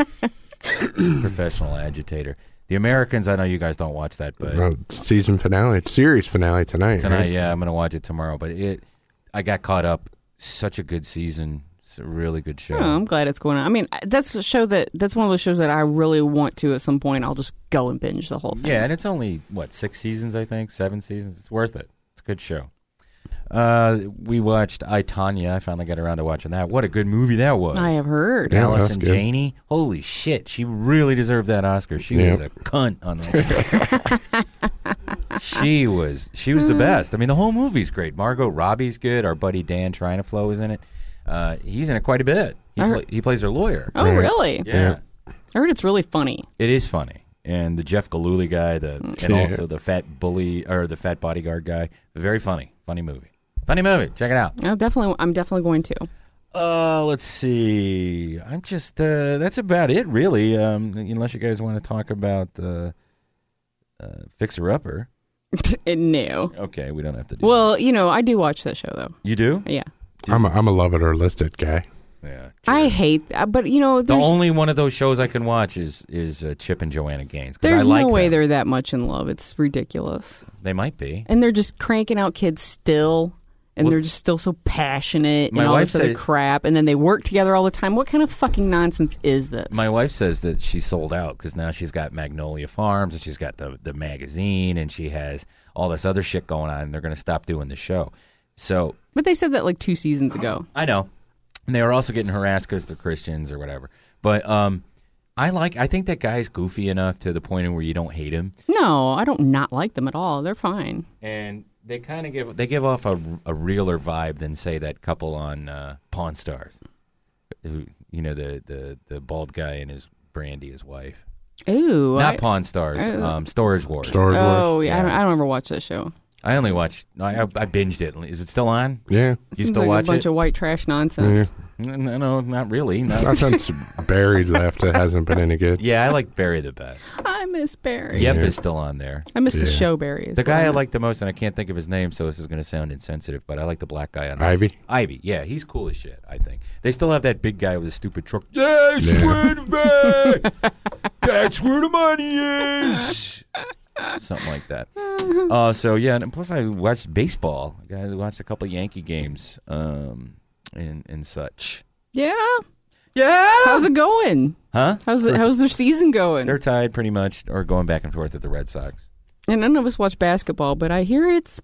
Um, professional agitator. The Americans. I know you guys don't watch that, but
Well, it's season finale, it's series finale tonight.
tonight,
right?
yeah, I'm gonna watch it tomorrow. But it, I got caught up. Such a good season. It's a really good show.
Oh, I'm glad it's going on. I mean, that's a show that that's one of those shows that I really want to at some point. I'll just go and binge the whole thing.
Yeah, and it's only what six seasons, I think, seven seasons. It's worth it. It's a good show. Uh, we watched I, Tonya. I finally got around to watching that. What a good movie that was.
I have heard.
Yeah,
Allison
that's good.
Janney. Holy shit, she really deserved that Oscar. She
Yeah.
was a cunt on that show. she was she was the best. I mean, the whole movie's great. Margot Robbie's good. Our buddy Dan Trinaflo is in it. Uh, he's in it quite a bit. He,
I
pla-
heard-
he plays her lawyer.
Oh, really?
Yeah.
I heard it's really funny.
It is funny. And the Jeff Galooly guy, the and
Yeah.
also the fat bully or the fat bodyguard guy, very funny. Funny movie. Funny movie. Check it out.
I'll definitely, I'm definitely going to.
Uh, let's see. I'm just uh, that's about it, really. Um, unless you guys want to talk about uh, uh, Fixer Upper.
No.
Okay, we don't have to do.
Well, you know, I do watch that show though.
you do?
Yeah.
I'm a, I'm a love it or list it guy.
Yeah.
I
sure.
hate that, but you know,
The
there's,
only one of those shows I can watch is is uh, Chip and Joanna Gaines. 'cause
there's
I like
no way
them.
they're that much in love. It's ridiculous.
They might be.
And they're just cranking out kids still. And
Well,
they're just still so passionate
my
and all
wife
this other
said-
crap. And then they work together all the time. What kind of fucking nonsense is this?
My wife says that she sold out because now she's got Magnolia Farms and she's got the the magazine and she has all this other shit going on. And they're going to stop doing the show. So
But they said that like two seasons ago.
I know. And they were also getting harassed because they're Christians or whatever. But um, I like. I think that guy's goofy enough to the point where you don't hate him.
No, I don't not like them at all. They're fine.
And they kind of give they give off a, a realer vibe than say that couple on uh, Pawn Stars. Who You know, the the the bald guy and his Brandy, his wife.
Ooh,
not
I,
Pawn Stars.
I,
um, Storage Wars.
Storage Wars.
Oh yeah,
yeah.
I, don't, I don't ever watch that show.
I only watched. No, I, I binged it. Is it still on?
Yeah.
You
Seems
still
like
watch
a bunch
it?
of white trash nonsense.
Yeah.
No, no, not really. Not.
Not since Barry left, it hasn't been any good.
Yeah, I like Barry the best.
I miss Barry.
Yep
Yeah.
is still on there.
I miss the
Yeah.
show Barry. is
The
what
guy I
meant.
like the most, and I can't think of his name, so this is going to sound insensitive, but I like the black guy on
Ivy?
Ivy, yeah, he's cool as shit, I think. They still have that big guy with a stupid truck. Yeah,
Yeah.
swear to God. That's where the money is. Something like that. Uh, so, yeah, and plus I watched baseball. I watched a couple Yankee games um, and, and such.
Yeah.
Yeah.
How's it going?
Huh?
How's it, how's their season going?
They're tied pretty much, or going back and forth at the Red Sox.
And none of us watch basketball, but I hear it's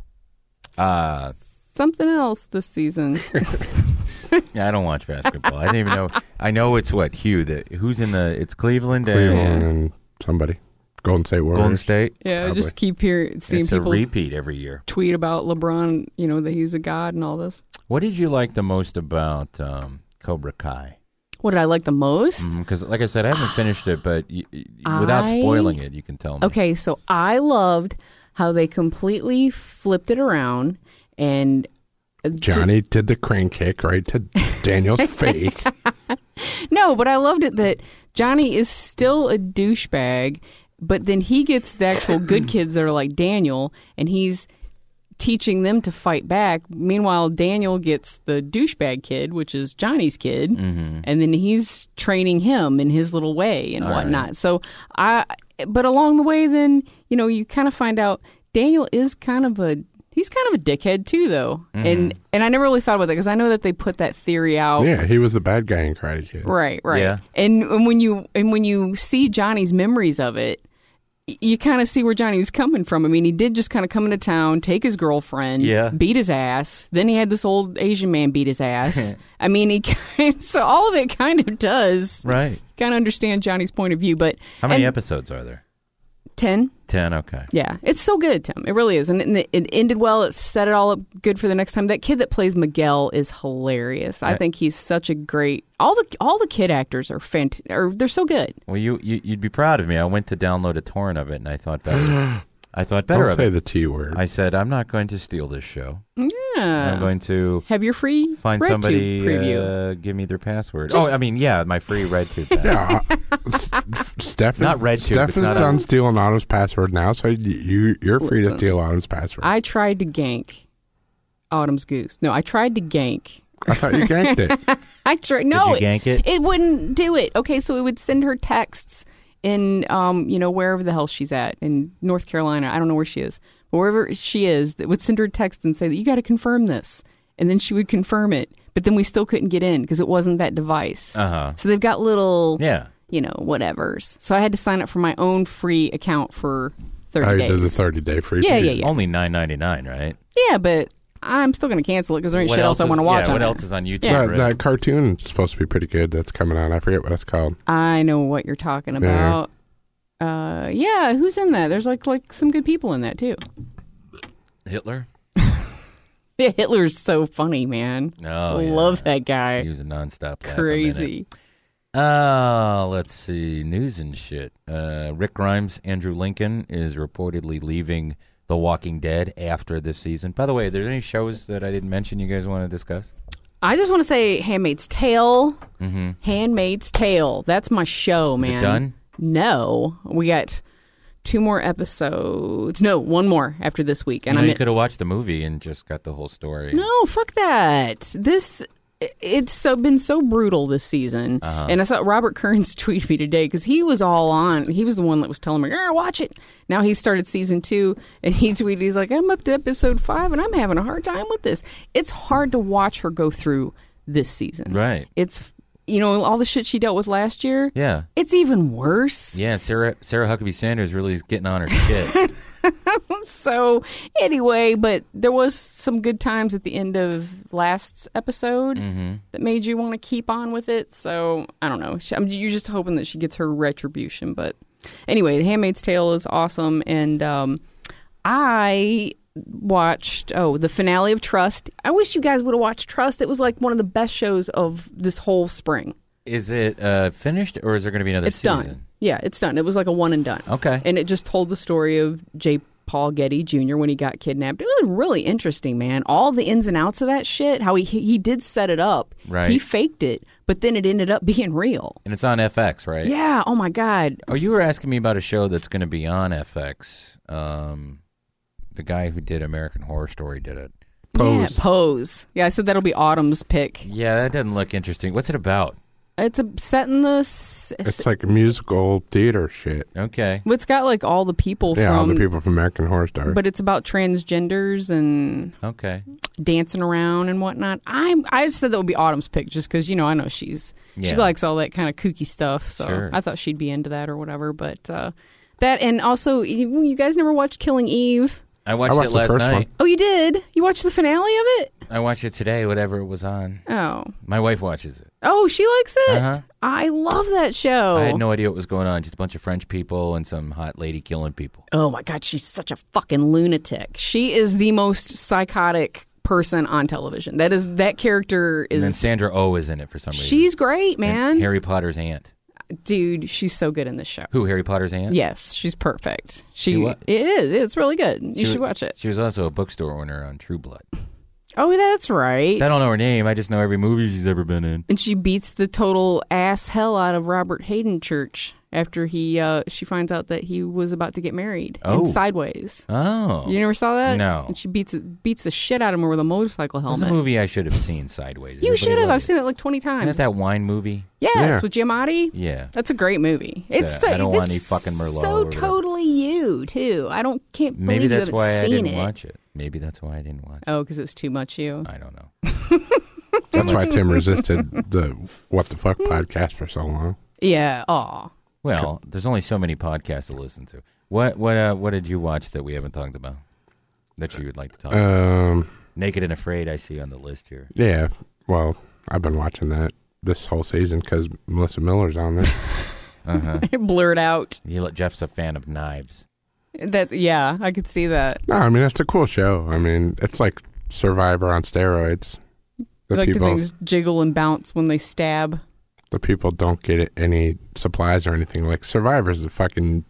Uh,
something else this season.
yeah, I don't watch basketball. I didn't even know. I know it's what, Hugh, the, who's in the, it's Cleveland,
Cleveland
and
and somebody. Golden State Warriors.
Golden State.
Yeah, I
Probably.
just keep hearing, seeing
It's a
people
repeat every year.
tweet about LeBron, you know, that he's a god and all this.
What did you like the most about um, Cobra Kai?
What did I like the most?
Because, like I said, I haven't finished it, but y- y- without
I-
spoiling it, you can tell me.
Okay, so I loved how they completely flipped it around and
Johnny did the crane kick right to Daniel's face.
No, but I loved it that Johnny is still a douchebag, but then he gets the actual good kids that are like Daniel, and he's teaching them to fight back. Meanwhile, Daniel gets the douchebag kid, which is Johnny's kid,
Mm-hmm.
and then he's training him in his little way and
All
whatnot.
right.
So I, but along the way, then you know you kind of find out Daniel is kind of a he's kind of a dickhead too, though,
Mm-hmm.
and and I never really thought about that because I know that they put that theory out.
Yeah, he was the bad guy in Karate Kid.
Right, right.
Yeah.
And, and when you and when you see Johnny's memories of it, y- you kind of see where Johnny was coming from. I mean, he did just kind of come into town, take his girlfriend,
Yeah.
beat his ass. Then he had this old Asian man beat his ass. I mean, he kind so all of it kind of does
Right.
kind of understand Johnny's point of view. But
How many
and
episodes are there?
ten.
Ten, okay.
Yeah, it's so good, Tim. It really is, and, and it, it ended well. It set it all up good for the next time. That kid that plays Miguel is hilarious. I
Right.
think he's such a great. All the all the kid actors are fant. Are they're so good.
Well, you, you, you'd be proud of me. I went to download a torrent of it, and I thought better. I thought better
Don't
of
say
it.
the T word.
I said, I'm not going to steal this show.
Yeah,
I'm going to
have your free
find
RedTube
somebody,
preview.
uh, give me their password.
Just-
oh, I mean, yeah, my free RedTube pass.
yeah, uh, S- Steph is,
Not RedTube,
Steph
it's
is
not
done
a-
stealing Autumn's password now, so you, you're free
Listen.
to steal Autumn's password. I,
I tried to gank Autumn's Goose. No, I tried to gank.
thought you ganked it.
I tried. No,
you gank it?
It wouldn't do it. Okay, so it would send her texts in, um, you know, wherever the hell she's at in North Carolina. I don't know where she is, but wherever she is, that would send her a text and say that you got to confirm this, and then she would confirm it. But then we still couldn't get in because it wasn't that device.
Uh-huh.
So they've got little,
Yeah.
you know, whatevers. So I had to sign up for my own free account for thirty
I
days.
did the thirty day free.
Yeah,
period.
yeah, yeah.
Only nine ninety-nine, right?
Yeah, but I'm still going to cancel it because there ain't
What
shit else I
is-
want to watch
Yeah,
on
what
it.
else is on YouTube?
Yeah.
That,
Red?
that cartoon is supposed to be pretty good. That's coming out. I forget what it's called.
I know what you're talking about. Uh, yeah, who's in that? There's like like some good people in that too.
Hitler?
Yeah, Hitler's so funny, man.
Oh, yeah.
Love that guy.
He was a nonstop laugh a minute.
Crazy.
Uh, let's see. News and shit. Uh, Rick Grimes, Andrew Lincoln, is reportedly leaving The Walking Dead after this season. By the way, are there any shows that I didn't mention you guys want to discuss?
I just want to say Handmaid's Tale.
Mm-hmm.
Handmaid's Tale. That's my show,
Is
man.
it done?
No. We got two more episodes. No, one more after this week. And
you know,
I'm
you
in-
could have watched the movie and just got the whole story.
No, fuck that. This it's so been so brutal this season.
Uh-huh.
And I saw Robert Kearns tweet me today because he was all on. He was the one that was telling me, "Yeah, watch it." Now he started season two, and he tweeted, "He's like, I'm up to episode five, and I'm having a hard time with this. It's hard to watch her go through this season.
Right.
It's you know all the shit she dealt with last year.
Yeah.
It's even worse.
Yeah, Sarah Sarah Huckabee Sanders really is getting on her shit.
So anyway, but there was some good times at the end of last episode
Mm-hmm.
that made you want to keep on with it. So I don't know. She, I mean, you're just hoping that she gets her retribution. But anyway, The Handmaid's Tale is awesome, and um, I watched oh the finale of Trust. I wish you guys would have watched Trust. It was like one of the best shows of this whole spring.
Is it uh, finished, or is there going to be another
It's
season?
done. Yeah, it's done. It was like a one and done.
Okay.
And it just told the story of J. Paul Getty Junior when he got kidnapped. It was really interesting, man. All the ins and outs of that shit, how he he did set it up.
Right.
He faked it, but then it ended up being real.
And it's on F X, right?
Yeah. Oh, my God.
Oh, you were asking me about a show that's going to be on F X. Um, the guy who did American Horror Story did it.
Pose.
Yeah, Pose. Yeah, I said that'll be Autumn's pick.
Yeah, that doesn't look interesting. What's it about?
It's a set in the... s-
It's like musical theater shit.
Okay.
It's got like all the people
Yeah,
from...
all the people from American Horror Story.
But it's about transgenders and
Okay.
dancing around and whatnot. I'm. I said that would be Autumn's pick just because, you know, I know she's... She
Yeah.
likes all that kind of kooky stuff. So
Sure.
I thought she'd be into that or whatever. But uh, that... And also, you, you guys never watched Killing Eve?
I watched,
I watched
it
the
last
first
night.
one.
Oh, you did? You watched the finale of it?
I watched it today, whatever it was on.
Oh.
My wife watches it.
Oh, she likes it?
Uh-huh.
I love that show.
I had no idea what was going on. Just a bunch of French people and some hot lady killing people.
Oh my God, she's such a fucking lunatic. She is the most psychotic person on television. That is that character is.
And then Sandra Oh is in it for some reason.
She's great, man.
And Harry Potter's aunt.
Dude, she's so good in this show.
Who, Harry Potter's aunt?
Yes, she's perfect. She,
She what?
It is. It's really good. You
She
should
wa-
watch it.
She was also a bookstore owner on True Blood.
Oh, that's right.
I don't know her name. I just know every movie she's ever been in.
And she beats the total ass hell out of Robert Hayden Church after he uh, she finds out that he was about to get married
Oh.
in Sideways.
Oh.
You never saw that?
No.
And she beats beats the shit out of him with a motorcycle
It was
helmet.
a movie I should have seen, Sideways.
You
Everybody
should have.
loved
I've seen it like twenty times.
Isn't that that wine movie?
Yes,
Yeah.
with Giamatti.
Yeah.
That's a great movie. It's
Yeah,
so,
I don't want
it's
any fucking Merlot or
so
whatever.
totally you too. I don't can't believe
Maybe
you
that's
haven't
why I
seen
didn't
it.
watch it. Maybe that's why I didn't watch it.
Oh, because it's too much you.
I don't know.
That's why Tim resisted the What the Fuck podcast for so long.
Yeah. Aw.
Well, there's only so many podcasts to listen to. What what uh, what did you watch that we haven't talked about that you would like to talk about?
Um,
Naked and Afraid, I see on the list here.
yeah, well, I've been watching that this whole season because Melissa Miller's on there.
Uh-huh.
Blurred out.
You, Jeff's a fan of knives.
That yeah, I could see that.
No, I mean, it's a cool show. I mean, it's like Survivor on steroids. The
like the
people,
things jiggle and bounce when they stab.
the people don't get any supplies or anything. Like Survivor's a fucking,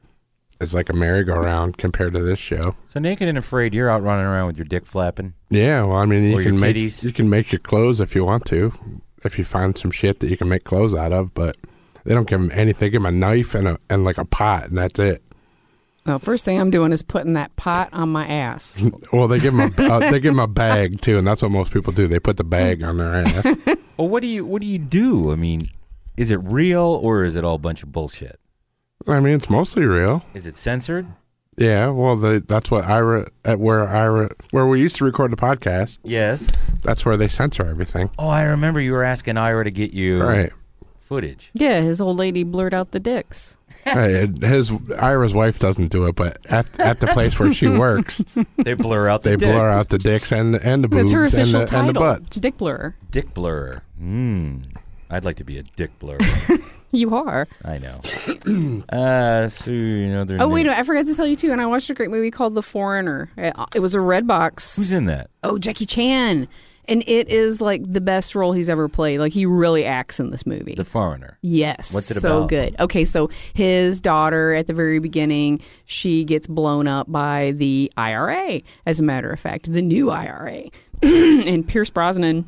it's like a merry-go-round compared to this show.
So Naked and Afraid, you're out running around with your dick flapping.
Yeah, well, I mean, you
Or your
can make
titties.
you can make your clothes if you want to, if you find some shit that you can make clothes out of. But they don't give them anything. They give them a knife and a and like a pot, and that's it.
Well, first thing I'm doing is putting that pot on my ass.
Well, they give them a uh, they give them a bag too, and that's what most people do. They put the bag on their ass.
Well, what do you what do you do? I mean, is it real or is it all a bunch of bullshit?
I mean, it's mostly real.
Is it censored?
Yeah, well, the, that's what Ira at where Ira where we used to record the podcast.
Yes.
That's where they censor everything.
Oh, I remember you were asking Ira to get you
Right.
footage.
Yeah, his old lady blurred out the dicks.
Hey, his Ira's wife doesn't do it, but at at the place where she works,
They blur out the
they
dicks.
blur out the dicks and and the
That's
boobs
her
and
official
the,
title.
and the butts.
Dick blur.
Dick blur. Mm. I'd like to be a dick blur.
You are.
I know. Uh, so you know they're
Oh, wait a minute. I forgot to tell you, too. And I watched a great movie called The Foreigner. It, it was a red box.
Who's in that?
Oh, Jackie Chan. And it is like the best role he's ever played. Like, he really acts in this movie.
The Foreigner.
Yes.
What's it
so
about?
good. Okay, so his daughter at the very beginning, she gets blown up by the I R A, as a matter of fact, the new I R A. And Pierce Brosnan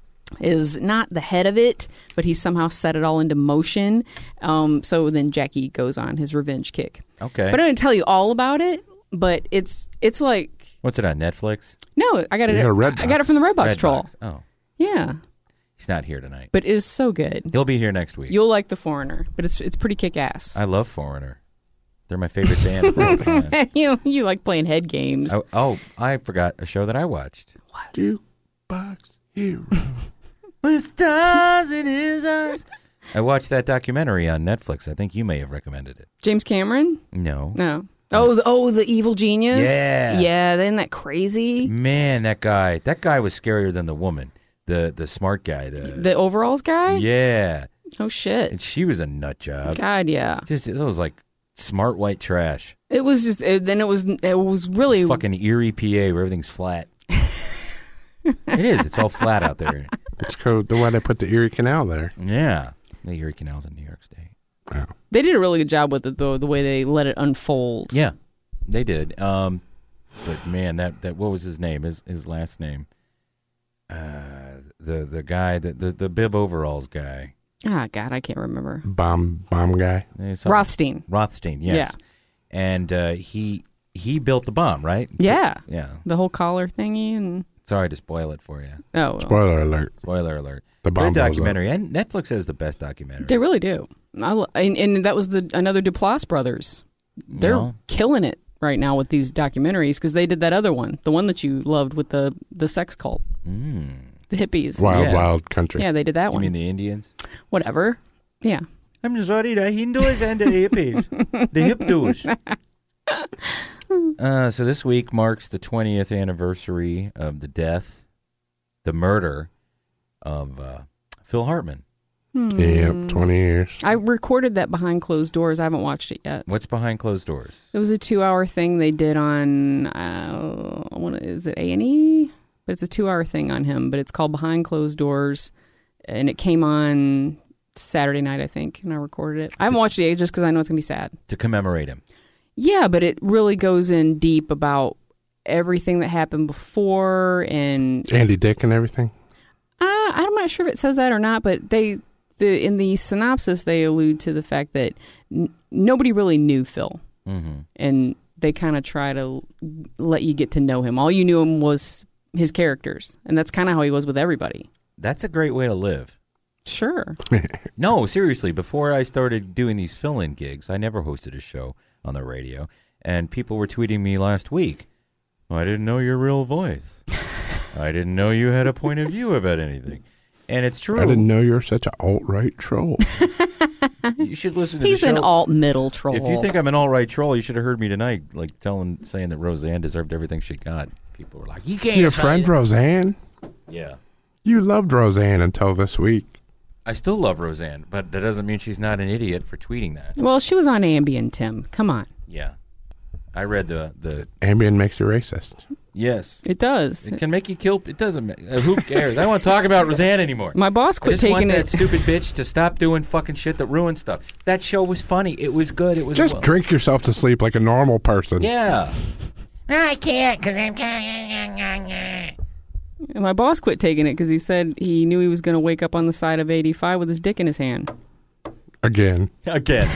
is not the head of it, but he somehow set it all into motion. Um, so then Jackie goes on his revenge kick.
Okay.
But I didn't tell you all about it, but it's it's like,
What's it on Netflix?
no, I got it.
You got a Redbox.
I got it from the Redbox
Redbox.
troll.
Oh,
Yeah,
he's not here tonight.
but it is so good.
He'll be here next week.
You'll like The Foreigner, but it's it's pretty kick ass.
I love Foreigner. They're my favorite band of all time.
you you like playing head games.
Oh, oh, I forgot a show that I watched.
Jukebox hero.
With stars in his eyes. I watched that documentary on Netflix. I think you may have recommended it.
James Cameron?
No.
No. Oh, the, oh, the evil genius.
Yeah.
Yeah. Isn't that crazy?
Man, that guy. That guy was scarier than the woman. The the smart guy. The,
The overalls guy.
yeah.
Oh shit.
And she was a nut job.
God, yeah.
Just it was like smart white trash.
It was just. It, then it was. It was really.
Fucking Erie, P A, where everything's flat. It is. It's all flat out there.
It's called the way they put the Erie Canal there.
Yeah. The Erie Canal's in New York State.
Oh.
They did a really good job with it, though, the way they let it unfold.
Yeah, they did. Um, but man, that, that what was his name? His his last name? Uh, the the guy that the, the bib overalls guy.
Ah, God, I can't remember.
Bomb bomb guy.
Rothstein.
Rothstein, yes.
Yeah.
And uh, he he built the bomb, right?
Yeah.
Yeah.
The whole collar thingy and.
Sorry to spoil it for you.
Oh. Well.
Spoiler alert.
Spoiler alert.
The bomb
Good
blows
documentary, and Netflix has the best documentary.
They really do. I, lo- and, and that was the another Duplass brothers. They're
No.
killing it right now with these documentaries because they did that other one, the one that you loved with the the sex cult,
Mm.
the hippies.
Wild,
Yeah.
wild country.
Yeah, they did that
You
one.
mean the Indians?
Whatever. Yeah.
I'm sorry, the Hindus and the hippies. The hip dudes. Uh, so this week marks the twentieth anniversary of the death, the murder of uh, Phil Hartman.
Hmm.
Yep, twenty years.
I recorded that behind closed doors. I haven't watched it yet.
What's behind closed doors?
It was a two-hour thing they did on, uh, what is it, A and E? But it's a two-hour thing on him, but it's called Behind Closed Doors, and it came on Saturday night, I think, and I recorded it. I haven't watched it yet just because I know it's going to be sad.
To commemorate him.
Yeah, but it really goes in deep about everything that happened before and...
Andy Dick and everything?
Uh, I'm not sure if it says that or not, but they... The, in the synopsis, they allude to the fact that n- nobody really knew Phil.
Mm-hmm.
And they kind of try to l- let you get to know him. All you knew him was his characters. And that's kind of how he was with everybody.
That's a great way to live.
Sure.
No, seriously, before I started doing these fill-in gigs, I never hosted a show on the radio. And people were tweeting me last week, I didn't know your real voice. I didn't know you had a point of view about anything. And it's true.
I didn't know you were such an alt-right troll.
You should listen to
He's
the show.
an alt-middle troll.
If you think I'm an alt-right troll, you should have heard me tonight, like telling, saying that Roseanne deserved everything she got. People were like, "You can't."
Your
tell
friend
you."
Roseanne?
Yeah.
You loved Roseanne until this week.
I still love Roseanne, but that doesn't mean she's not an idiot for tweeting that.
Well, she was on Ambien, Tim. Come on.
Yeah. I read the the.
Ambien makes you racist.
Yes.
It does.
It can make you kill. It doesn't. ma- Uh, who cares? I don't want to talk about Roseanne anymore.
My boss
I
quit
just
taking
want that
it.
stupid bitch to stop doing fucking shit that ruins stuff. That show was funny. It was good. It was
Just
well-
drink yourself to sleep like a normal person.
Yeah.
I can't because I'm.
And my boss quit taking it because he said he knew he was going to wake up on the side of eighty-five with his dick in his hand.
Again.
Again.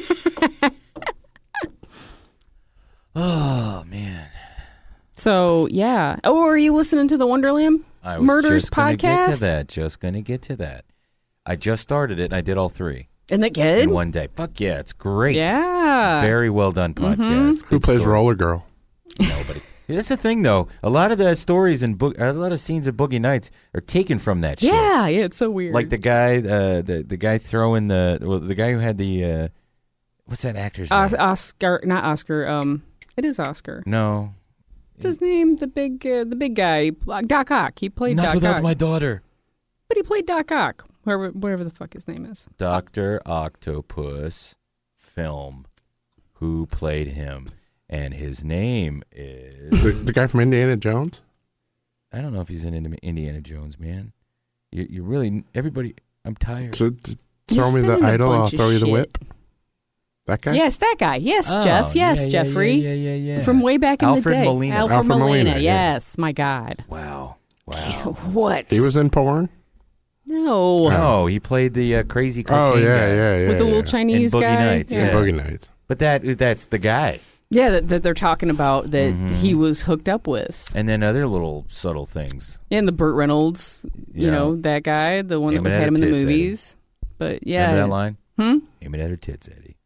Oh man.
So, yeah. Oh, are you listening to the Wonderland
I was
Murders
just gonna get to
podcast?
that. Just gonna get to that. I just started it and I did all three
Isn't that good?
in one day. Fuck yeah, it's great.
Yeah.
Very well done podcast.
Mhm.
Who
Good
plays
story.
Roller Girl?
Nobody. That's the thing, though. A lot of the stories and bo- a lot of scenes of Boogie Nights are taken from that shit.
Yeah, yeah, it's so weird.
Like the guy, uh, the the guy throwing the well, the guy who had the uh, what's that actor's
Os-
name?
Oscar, not Oscar. Um, it is Oscar.
No,
What's his name? The big, uh, the big guy, Doc Ock. He played
not
Doc
without
Ock.
my daughter.
But he played Doc Ock, wherever, whatever the fuck his name is.
Doctor Octopus film. Who played him? And his name is
The, the guy from Indiana Jones?
I don't know if he's in Indi- Indiana Jones, man. You you really everybody. I'm tired.
So, t-
He's
throw me
been
the
in a
idol, I'll
bunch of
throw you the
shit.
whip. That guy?
Yes, that guy. Yes,
Oh,
Jeff. Yes,
yeah, yeah,
Jeffrey.
Yeah, yeah, yeah, yeah.
From way back in
Alfred
the day.
Molina.
Alfred,
Alfred
Molina.
Molina, yeah.
Yes, my God.
Wow. Wow.
What?
He was in porn?
No.
No, he played the uh, crazy cocaine
Oh, yeah,
guy.
yeah, yeah.
With the
yeah.
little Chinese
In Boogie
guy.
Nights,
Yeah,
yeah.
Boogie Nights.
But that that's the guy.
Yeah, that, that they're talking about that
Mhm.
he was hooked up with.
And then other little subtle things.
And the Burt Reynolds, you
Yeah.
know, that guy, the one
Aim
that
it
was
at
had him in
her
the
tits, Eddie.
movies. But yeah.
Remember that line?
Hmm?
Aim it at her tits, Eddie.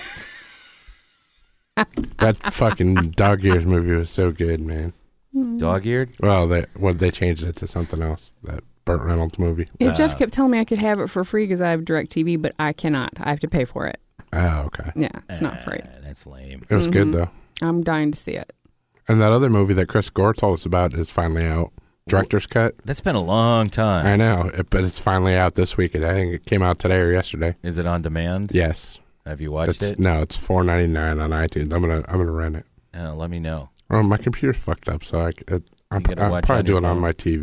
That fucking Dog Ears movie was so good, man.
Dog-eared?
Well, they well they changed it to something else. That Burt Reynolds movie.
Yeah, Jeff
Uh,
kept telling me I could have it for free because I have DirecTV, but I cannot. I have to pay for it.
Oh, okay.
Yeah, it's not free.
Ah, that's lame.
It was good
Mhm.
though.
I'm dying to see it.
And that other movie that Chris Gore told us about is finally out. Director's cut.
That's been a long time.
I know, it, but it's finally out this week. I think it came out today or yesterday.
Is it on demand?
Yes.
Have you watched
It's-
it?
No, it's four ninety nine on iTunes. I'm gonna I'm gonna rent it.
Oh, let me know.
Oh, my computer's fucked up, so I c- it, I'm,
You gotta
I'll
watch
probably
on
do
your
it on
phone.
my T V.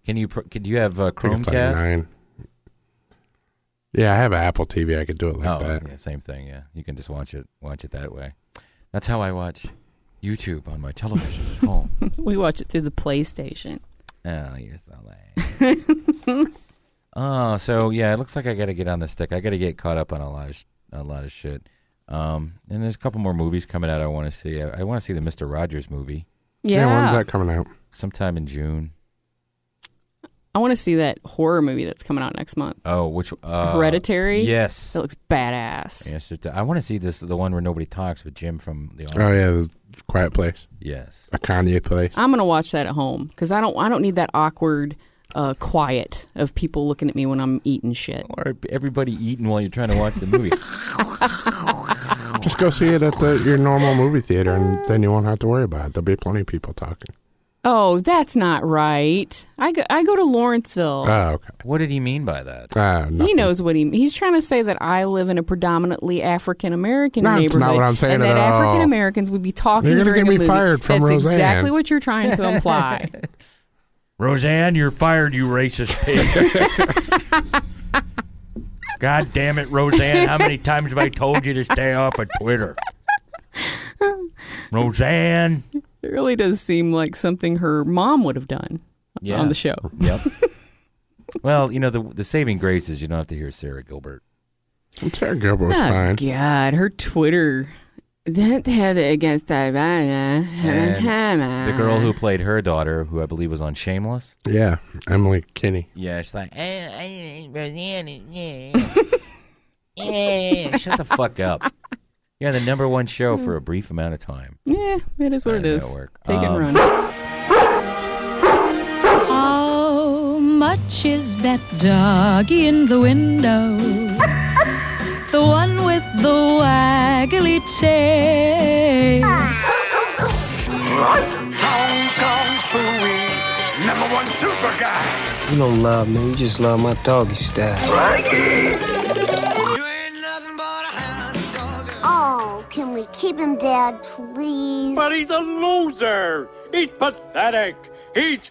Can you? Can you have uh,
I think it's like
Chromecast?
nine. Yeah, I have an Apple T V. I could do it like
oh,
that.
yeah, same thing. Yeah, you can just watch it. Watch it that way. That's how I watch YouTube on my television at home.
We watch it through the PlayStation.
Oh, you're so lame. Oh, so yeah, it looks like I got to get on the stick. I got to get caught up on a lot of sh- a lot of shit. Um, and there's a couple more movies coming out I want to see. I, I want to see the Mister Rogers movie.
Yeah.
yeah, when's that coming out?
Sometime in June.
I want to see that horror movie that's coming out next month.
Oh, which uh,
Hereditary?
Yes,
It looks badass.
yes. It, I want to see this, the one where nobody talks with Jim from the.
Oh yeah, the Quiet Place.
Yes,
A Kanye Place.
I'm gonna watch that at home because I don't. I don't need that awkward, uh, quiet of people looking at me when I'm eating shit.
or everybody eating while you're trying to watch the movie.
Just go see it at the, your normal movie theater, and then you won't have to worry about it. There'll be plenty of people talking.
Oh, that's not right. I go. I go to Lawrenceville.
Oh, okay.
What did he mean by that?
Uh,
He knows what he. He's trying to say that I live in a predominantly African American
No,
neighborhood,
that's not what I'm saying
and
at
that
all.
African Americans would be talking
You're gonna
during
get me
a movie.
fired from
That's
Roseanne.
exactly what you're trying to imply.
Roseanne, you're fired, you racist pig. God damn it, Roseanne. How many times have I told you to stay off of Twitter? Roseanne.
It really does seem like something her mom would have done
Yeah.
on the show.
Yep. Well, you know, the the saving grace is you don't have to hear Sarah Gilbert.
Sarah Gilbert was
Oh,
fine.
God, her Twitter. That had against
And the girl who played her daughter, who I believe was on Shameless.
Yeah, Emily Kinney.
Yeah, she's like,
I, I, Roseanne, yeah.
yeah, shut the fuck up. Yeah, the number one show for a brief amount of time.
Yeah, it is what
Uh,
it is.
network.
Take
Um,
and run.
How much is that doggy in the window? The one with the waggly tail.
Kong Kong Phooey, number one super guy.
You don't love me, you just love my doggy style.
Oh, can we keep him, Dad, please?
But he's a loser. He's pathetic. He's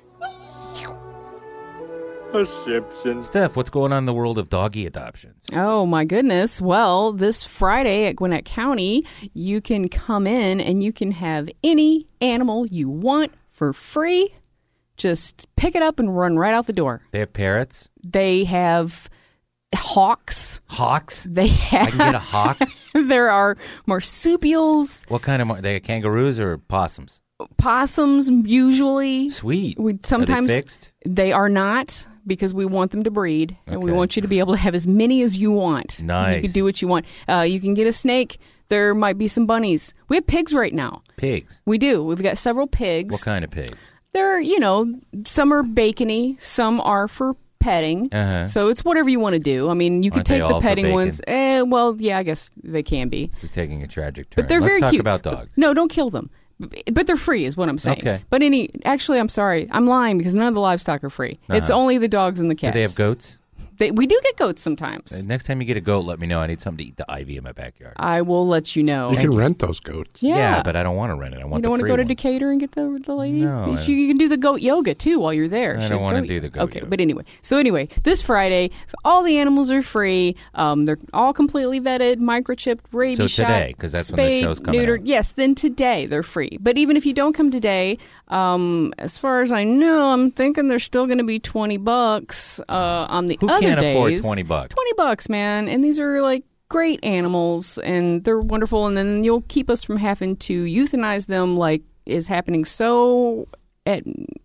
a Simpson.
Steph, what's going on in the world of doggy adoptions?
Oh, my goodness. Well, this Friday at Gwinnett County, you can come in and you can have any animal you want for free. Just pick it up and run right out the door.
They have parrots?
They have hawks.
Hawks?
They have.
I can get a hawk?
There are marsupials,
What kind of, mar- they got kangaroos or possums?
possums, usually.
Sweet.
We sometimes
Are they fixed?
they are not because we want them to breed, and we
Okay.
want you to be able to have as many as you want.
Nice.
You can do what you want. Uh, you can get a snake. There might be some bunnies. We have pigs right now.
Pigs.
We do. We've got several pigs.
What kind of pigs?
They're, you know, some are bacony, some are for petting.
Uh-huh.
So it's whatever you want to do. I mean, you could
Aren't they
take
all
the
for
petting
bacon?
ones. Eh, well, yeah, I guess they can be.
This is taking a tragic turn.
But they're
Let's
very
talk
cute.
about dogs.
No, don't kill them. But they're free is what I'm saying.
Okay.
But any, actually, I'm sorry. I'm lying because none of the livestock are free. It's
Uh-huh.
only the dogs and the
Do
cats.
they have goats?
They, we do get goats sometimes.
Uh, Next time you get a goat, let me know. I need something to eat the ivy in my backyard.
I will let you know.
You can rent those goats.
Yeah.
but I don't want to rent it. I want
You
the
don't want to
free
go to
one.
Decatur and get the the lady?
No,
you,
I-
you can do the goat yoga too while you're there.
I
She
don't
has
wanna
goat-
do the goat
Okay,
yoga.
but anyway. So anyway, this Friday, all the animals are free. Um, they're all completely vetted, microchipped, rabies
So
shot,
today, 'cause that's when the
spayed,
show's coming
neutered.
out.
Yes, then today they're free. But even if you don't come today, um, as far as I know, I'm thinking they're still going to be twenty bucks uh, on the
Who
other
can't
days.
afford twenty bucks?
Twenty bucks, man. And these are like great animals, and they're wonderful. And then you'll keep us from having to euthanize them, like is happening so at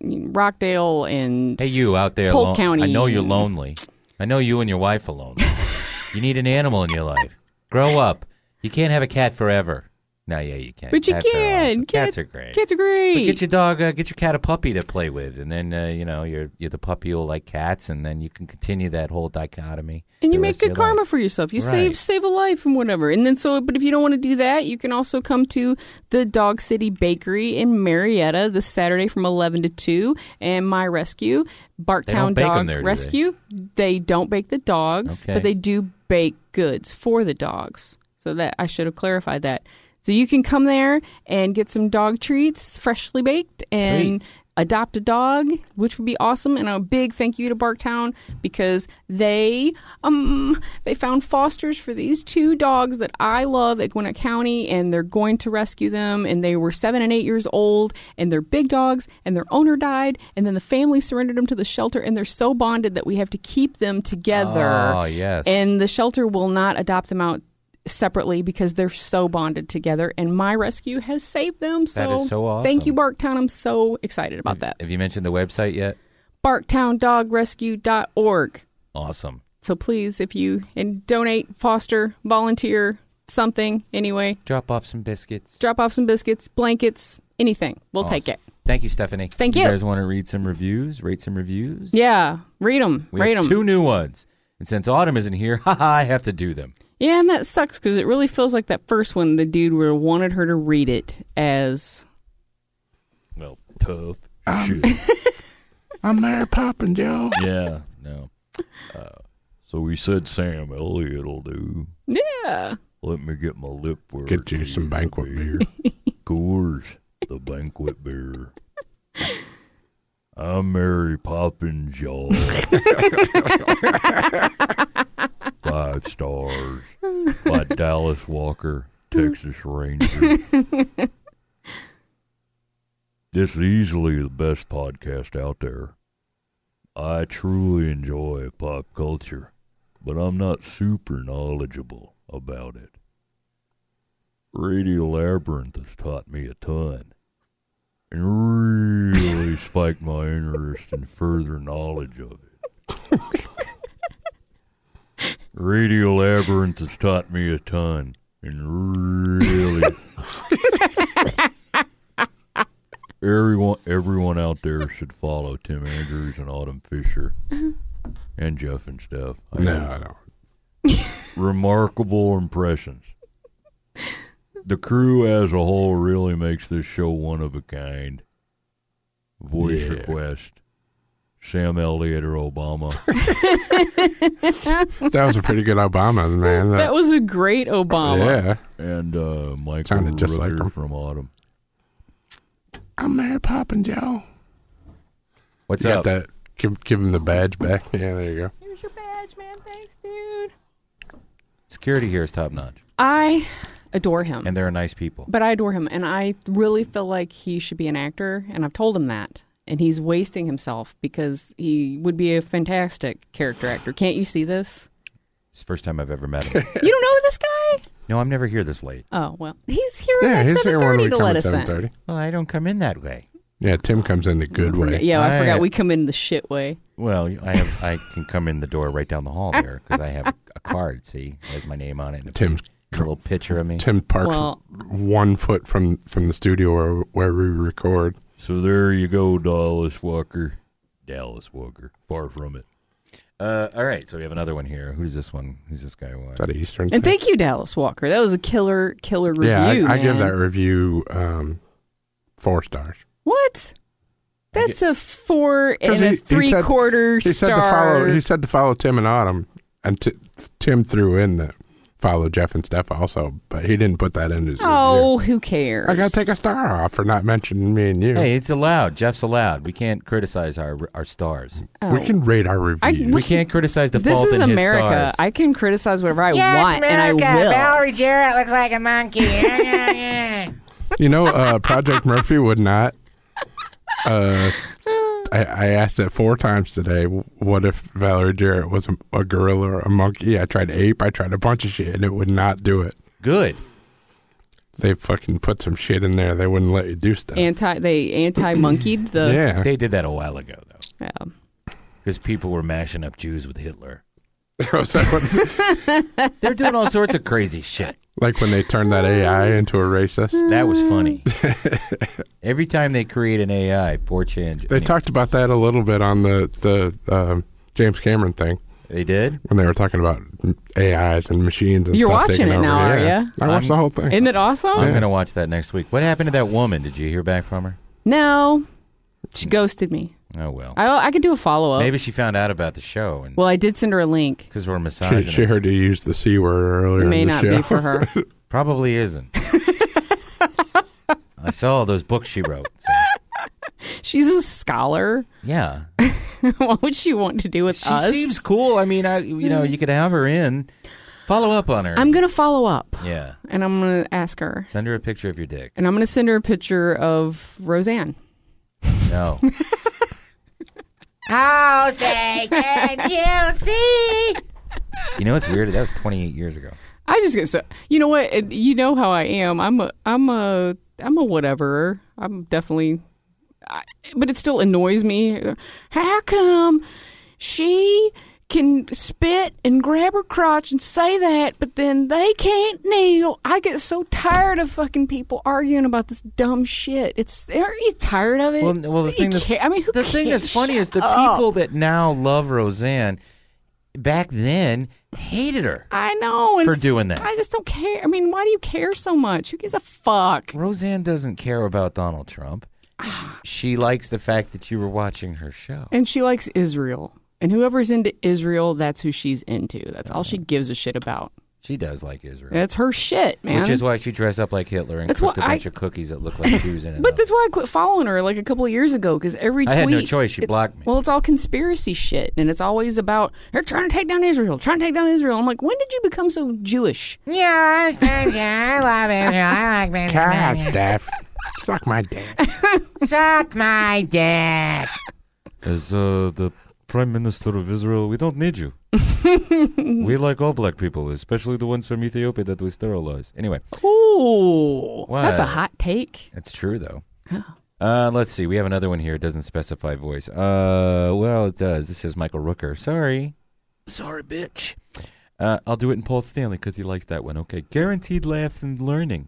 Rockdale and
Hey, you out there,
Polk
lon-
County.
I know you're lonely. I know you and your wife are lonely. You need an animal in your life. Grow up. You can't have a cat forever. No, yeah, you can.
But you
Cats are
can.
awesome.
Cats,
Cats are great.
Cats are great.
But get your dog, uh, get your cat a puppy to play with, and then uh, you know, your your the puppy will like cats, and then you can continue that whole dichotomy.
And you
the
make
rest of
good
your
karma
life.
for yourself. You
Right.
save save a life and whatever. And then so, but if you don't want to do that, you can also come to the Dog City Bakery in Marietta this Saturday from eleven to two, and My Rescue, Barktown
bake 'em
Dog
there, do they?
Rescue. They don't bake the dogs,
Okay.
but they do bake goods for the dogs. So that I should have clarified that. So you can come there and get some dog treats, freshly baked, and
Sweet.
adopt a dog, which would be awesome. And a big thank you to Barktown because they um they found fosters for these two dogs that I love at Gwinnett County, and they're going to rescue them. And they were seven and eight years old, and they're big dogs, and their owner died, and then the family surrendered them to the shelter, and they're so bonded that we have to keep them together.
Oh, yes.
And the shelter will not adopt them out separately because they're so bonded together, and my rescue has saved them. So,
That is so awesome.
Thank you, Barktown. I'm so excited about that.
Have you mentioned the website yet?
barktown dog rescue dot org.
Awesome.
So please, if you and donate, foster, volunteer, something anyway.
Drop off some biscuits.
Drop off some biscuits, blankets, anything. We'll
Awesome.
take it.
Thank you, Stephanie.
Thank you.
You guys want to read some reviews? Rate some reviews?
Yeah, read them.
We
Rate
have
them.
two new ones. And since Autumn isn't here, haha, I have to do them.
Yeah, and that sucks because it really feels like that first one, the dude would have wanted her to read it as...
Well, tough
Um,
shit.
I'm Mary Poppins, Joe.
Yeah, no. Uh, so we said Sam Elliott'll do.
Yeah.
Let me get my lip work.
Get you some banquet beer.
Coors, the banquet beer. I'm Mary Poppins, y'all. Five stars by Dallas Walker, Texas Ranger. This is easily the best podcast out there. I truly enjoy pop culture, but I'm not super knowledgeable about it. Radio Labyrinth has taught me a ton and really spiked my interest in further knowledge of it. Radio Labyrinth has taught me a ton and really... Everyone, everyone out there should follow Tim Andrews and Autumn Fisher and Jeff and Steph. I
No,
have
I don't.
Remarkable impressions. The crew as a whole really makes this show one of a kind. Voice
Yeah.
request. Sam Elliott or Obama.
That was a pretty good Obama, man.
That was a great Obama.
Yeah.
And uh, Michael
Sounded just like
Rooker
him.
from Autumn.
I'm Mary Poppins, Joe.
What's
you
up?
Got that? Give, give him the badge back. Yeah, there you go.
Here's your badge, man. Thanks, dude.
Security here is top notch.
I adore him.
And they're nice people.
But I adore him, and I really feel like he should be an actor, and I've told him that. And he's wasting himself because he would be a fantastic character actor. Can't you see this?
It's the first time I've ever met him.
You don't know this guy?
No, I'm never here this late.
Oh, well, he's here
Yeah,
at
he's here when
seven thirty
we
to
come
let
at
us
seven
in.
thirty.
Well, I don't come in that way.
Yeah, Tim comes in the good way.
Yeah, I,
I-
forgot. We come in the shit way.
Well, I have I can come in the door right down the hall there because I have a card. See, it has my name on it. And a
Tim's
a little picture of me.
Tim parks
Well-
one foot from, from the studio where, where we record.
So there you go, Dallas Walker. Dallas Walker. Far from it. Uh, all right, so we have another one here. Who's this one? Who's this guy?
Is that an Eastern
And
thing?
thank you, Dallas Walker. That was a killer, killer review,
Yeah, I, I
man.
give that review um, four stars.
What? That's a four
'Cause
and a
he- he said-
three-quarter
He
star.
said to follow. He said to follow Tim and Autumn, and t- Tim threw in that follow Jeff and Steph also, but he didn't put that in his
Oh,
review.
who cares?
I gotta take a star off for not mentioning me and you.
Hey, it's allowed. Jeff's allowed. We can't criticize our our stars.
Oh.
We can rate our review.
I-
We can't criticize the
This
fault
is
in his
America.
stars.
I can criticize whatever I
Yes,
want,
America.
and I will.
Valerie Jarrett looks like a monkey. Yeah, yeah, yeah.
You know, uh, Project Murphy would not. Uh, I, I asked it four times today. What if Valerie Jarrett was a, a gorilla or a monkey? I tried ape. I tried a bunch of shit, and it would not do it.
Good.
They fucking put some shit in there. They wouldn't let you do stuff.
Anti, they anti-monkeyed the.
Yeah.
They did that a while ago, though.
Yeah.
Because people were mashing up Jews with Hitler.
Was that what-
They're doing all sorts of crazy shit.
like when they turned that A I into a racist.
That was funny. Every time they create an A I, four chan.
They talked about that a little bit on the the um, James Cameron thing.
They did?
When they were talking about A Is and machines and
You're
stuff
watching
taking
it
over.
now, are
Yeah.
ya?
I watched the whole thing.
Isn't it awesome?
I'm
Yeah.
going to watch that next week. What happened to that woman? Did you hear back from her?
No, she ghosted me.
Oh, well.
I, I could do a follow up.
Maybe she found out about the show. and
Well, I did send her a link.
Because we're
She,
misogynists.
she heard you use the C word earlier
It may
in the
not
show.
be for her.
Probably isn't. I saw all those books she wrote. So.
She's a scholar.
Yeah.
What would she want to do with
She
us?
seems cool. I mean, I you know, you could have her in. Follow up on her.
I'm going to follow up.
Yeah.
And I'm going to ask her.
Send her a picture of your dick.
And I'm going to send her a picture of Roseanne.
No.
Oh, say, can you see?
You know what's weird? That was twenty-eight years ago.
I just get so. You know what? And you know how I am. I'm a. I'm a. I'm a whatever. I'm definitely. I, but it still annoys me. How come she can spit and grab her crotch and say that, but then they can't kneel? I get so tired of fucking people arguing about this dumb shit. It's are you tired of it?
Well, well, the
You
thing that's
ca- I mean, who
the thing
cares?
that's funny is the
Shut up.
people that now love Roseanne back then hated her.
I know and
for
s-
doing that.
I just don't care. I mean, why do you care so much? Who gives a fuck?
Roseanne doesn't care about Donald Trump. She likes the fact that you were watching her show.
And she likes Israel. And whoever's into Israel, that's who she's into. That's all she gives a shit about.
She does like Israel.
That's her shit, man.
Which is why she dressed up like Hitler and
That's
cooked a
why
bunch
I-
of cookies that look like Jews in it.
But that's why I quit following her like a couple of years ago, because every tweet...
I had no choice. She
it-
blocked me.
Well, it's all conspiracy shit, and it's always about, they're trying to take down Israel, trying to take down Israel. I'm like, when did you become so Jewish?
Yeah, it's been- yeah, I love Israel. I like being
God, Steph. Suck my dick.
Suck my dick.
As uh, the Prime Minister of Israel, we don't need you. We like all black people, especially the ones from Ethiopia that we sterilize. Anyway.
Ooh.
What?
That's a hot take.
It's true, though. Uh, let's see. We have another one here. It doesn't specify voice. Uh, well, it does. This is Michael Rooker. Sorry. Sorry, bitch. Uh, I'll do it in Paul Stanley because he likes that one. Okay. Guaranteed laughs and learning.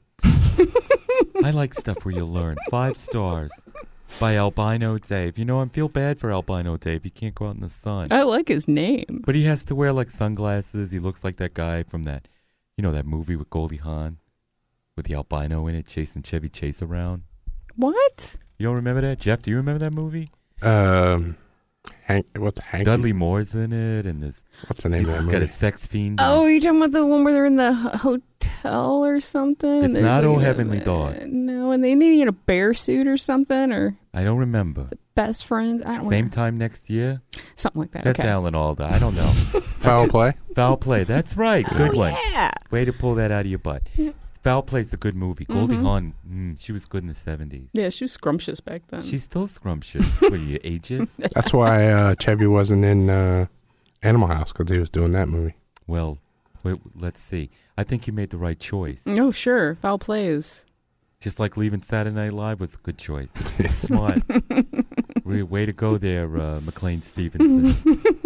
I like stuff where you learn. Five stars by Albino Dave. You know, I feel bad for Albino Dave. He can't go out in the sun.
I like his name.
But he has to wear, like, sunglasses. He looks like that guy from that, you know, that movie with Goldie Hawn with the albino in it, chasing Chevy Chase around.
What?
You don't remember that? Jeff, do you remember that movie?
Um, Hank, what's Hank?
Dudley Moore's in it, and this.
What's the name of that
He's
movie?
got a sex fiend.
Oh, you're talking about the one where they're in the h- hotel or something?
It's
and there's
not
like
Oh
a-
Heavenly Dog.
No, and they need in a bear suit or something, or
I don't remember.
best friends. I don't
Same
know.
time next year?
Something like that.
That's
okay.
Alan Alda. I don't know.
Foul play?
Foul Play. That's right. Good
Oh,
one.
yeah.
Way to pull that out of your butt.
Yeah.
Foul Play's a good movie. Goldie
Mhm.
Hawn, mm, she was good in the seventies.
Yeah, she was scrumptious back then.
She's still scrumptious. What are you, ages?
That's why uh, Chevy wasn't in uh, Animal House, because he was doing that movie.
Well, wait, let's see. I think you made the right choice.
Oh, sure. Foul plays.
Just like leaving Saturday Night Live was a good choice. It's smart. Way way to go there, uh, McLean Stevenson.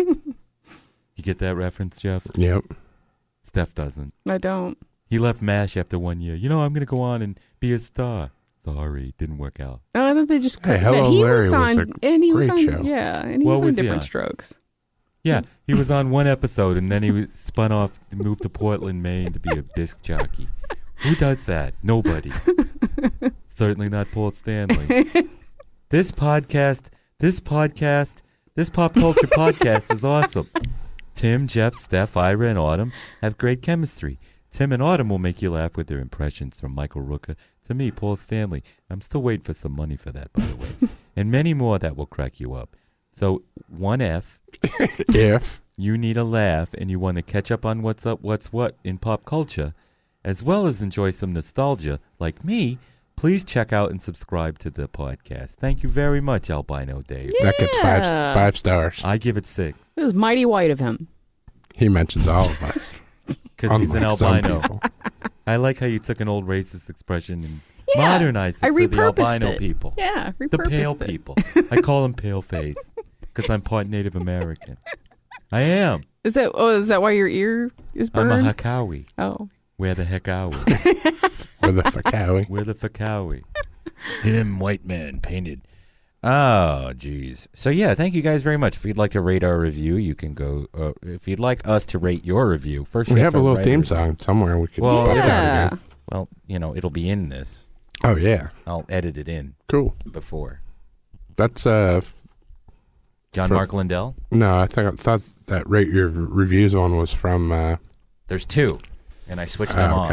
You get that reference, Jeff?
Yep.
Steph doesn't.
I don't.
He left MASH after one year. You know, I'm going to go on and be a star. Sorry, didn't work out.
Oh, I thought they just.
Hey, Hello
he
Larry
was
was
on,
a
and he was on,
great show.
yeah, and he
What
was on
was he
Different
on?
Strokes.
Yeah, he was on one episode, and then he was spun off, moved to Portland, Maine to be a disc jockey. Who does that? Nobody. Certainly not Paul Stanley. This podcast, this podcast, this pop culture podcast is awesome. Tim, Jeff, Steph, Ira, and Autumn have great chemistry. Tim and Autumn will make you laugh with their impressions from Michael Rooker to me, Paul Stanley. I'm still waiting for some money for that, by the way. And many more that will crack you up. So, one F.
If
you need a laugh and you want to catch up on what's up, what's what in pop culture, as well as enjoy some nostalgia like me, please check out and subscribe to the podcast. Thank you very much, Albino Dave.
that gets five
Yeah.
five stars.
I give it six.
It was mighty white of him.
He mentions all of us.
Because he's an
Unlike some
albino.
people.
I like how you took an old racist expression and
Yeah,
modernized it
I
for the
repurposed
albino
it.
people.
Yeah,
The pale
repurposed it.
people. I call them pale face because I'm part Native American. I am.
Is that? Oh, is that why your ear is
I'm
burned?
a Hakawi.
Oh.
Where the heck are we?
Where the fuck are we?
Where the fuck are we? Him, white man, painted. Oh, geez. So, yeah, thank you guys very much. If you'd like to rate our review, you can go. Uh, if you'd like us to rate your review, first
We
you
have a
to
little
write
theme
review.
song somewhere we could
Well,
bust out
Yeah.
again.
Well, you know, it'll be in this.
Oh, yeah.
I'll edit it in
Cool.
before.
That's, uh,
John
For-
Mark Lindell?
no, I think I thought that rate your reviews one was from, uh,
There's two, and I switched them
Oh,
on.
okay.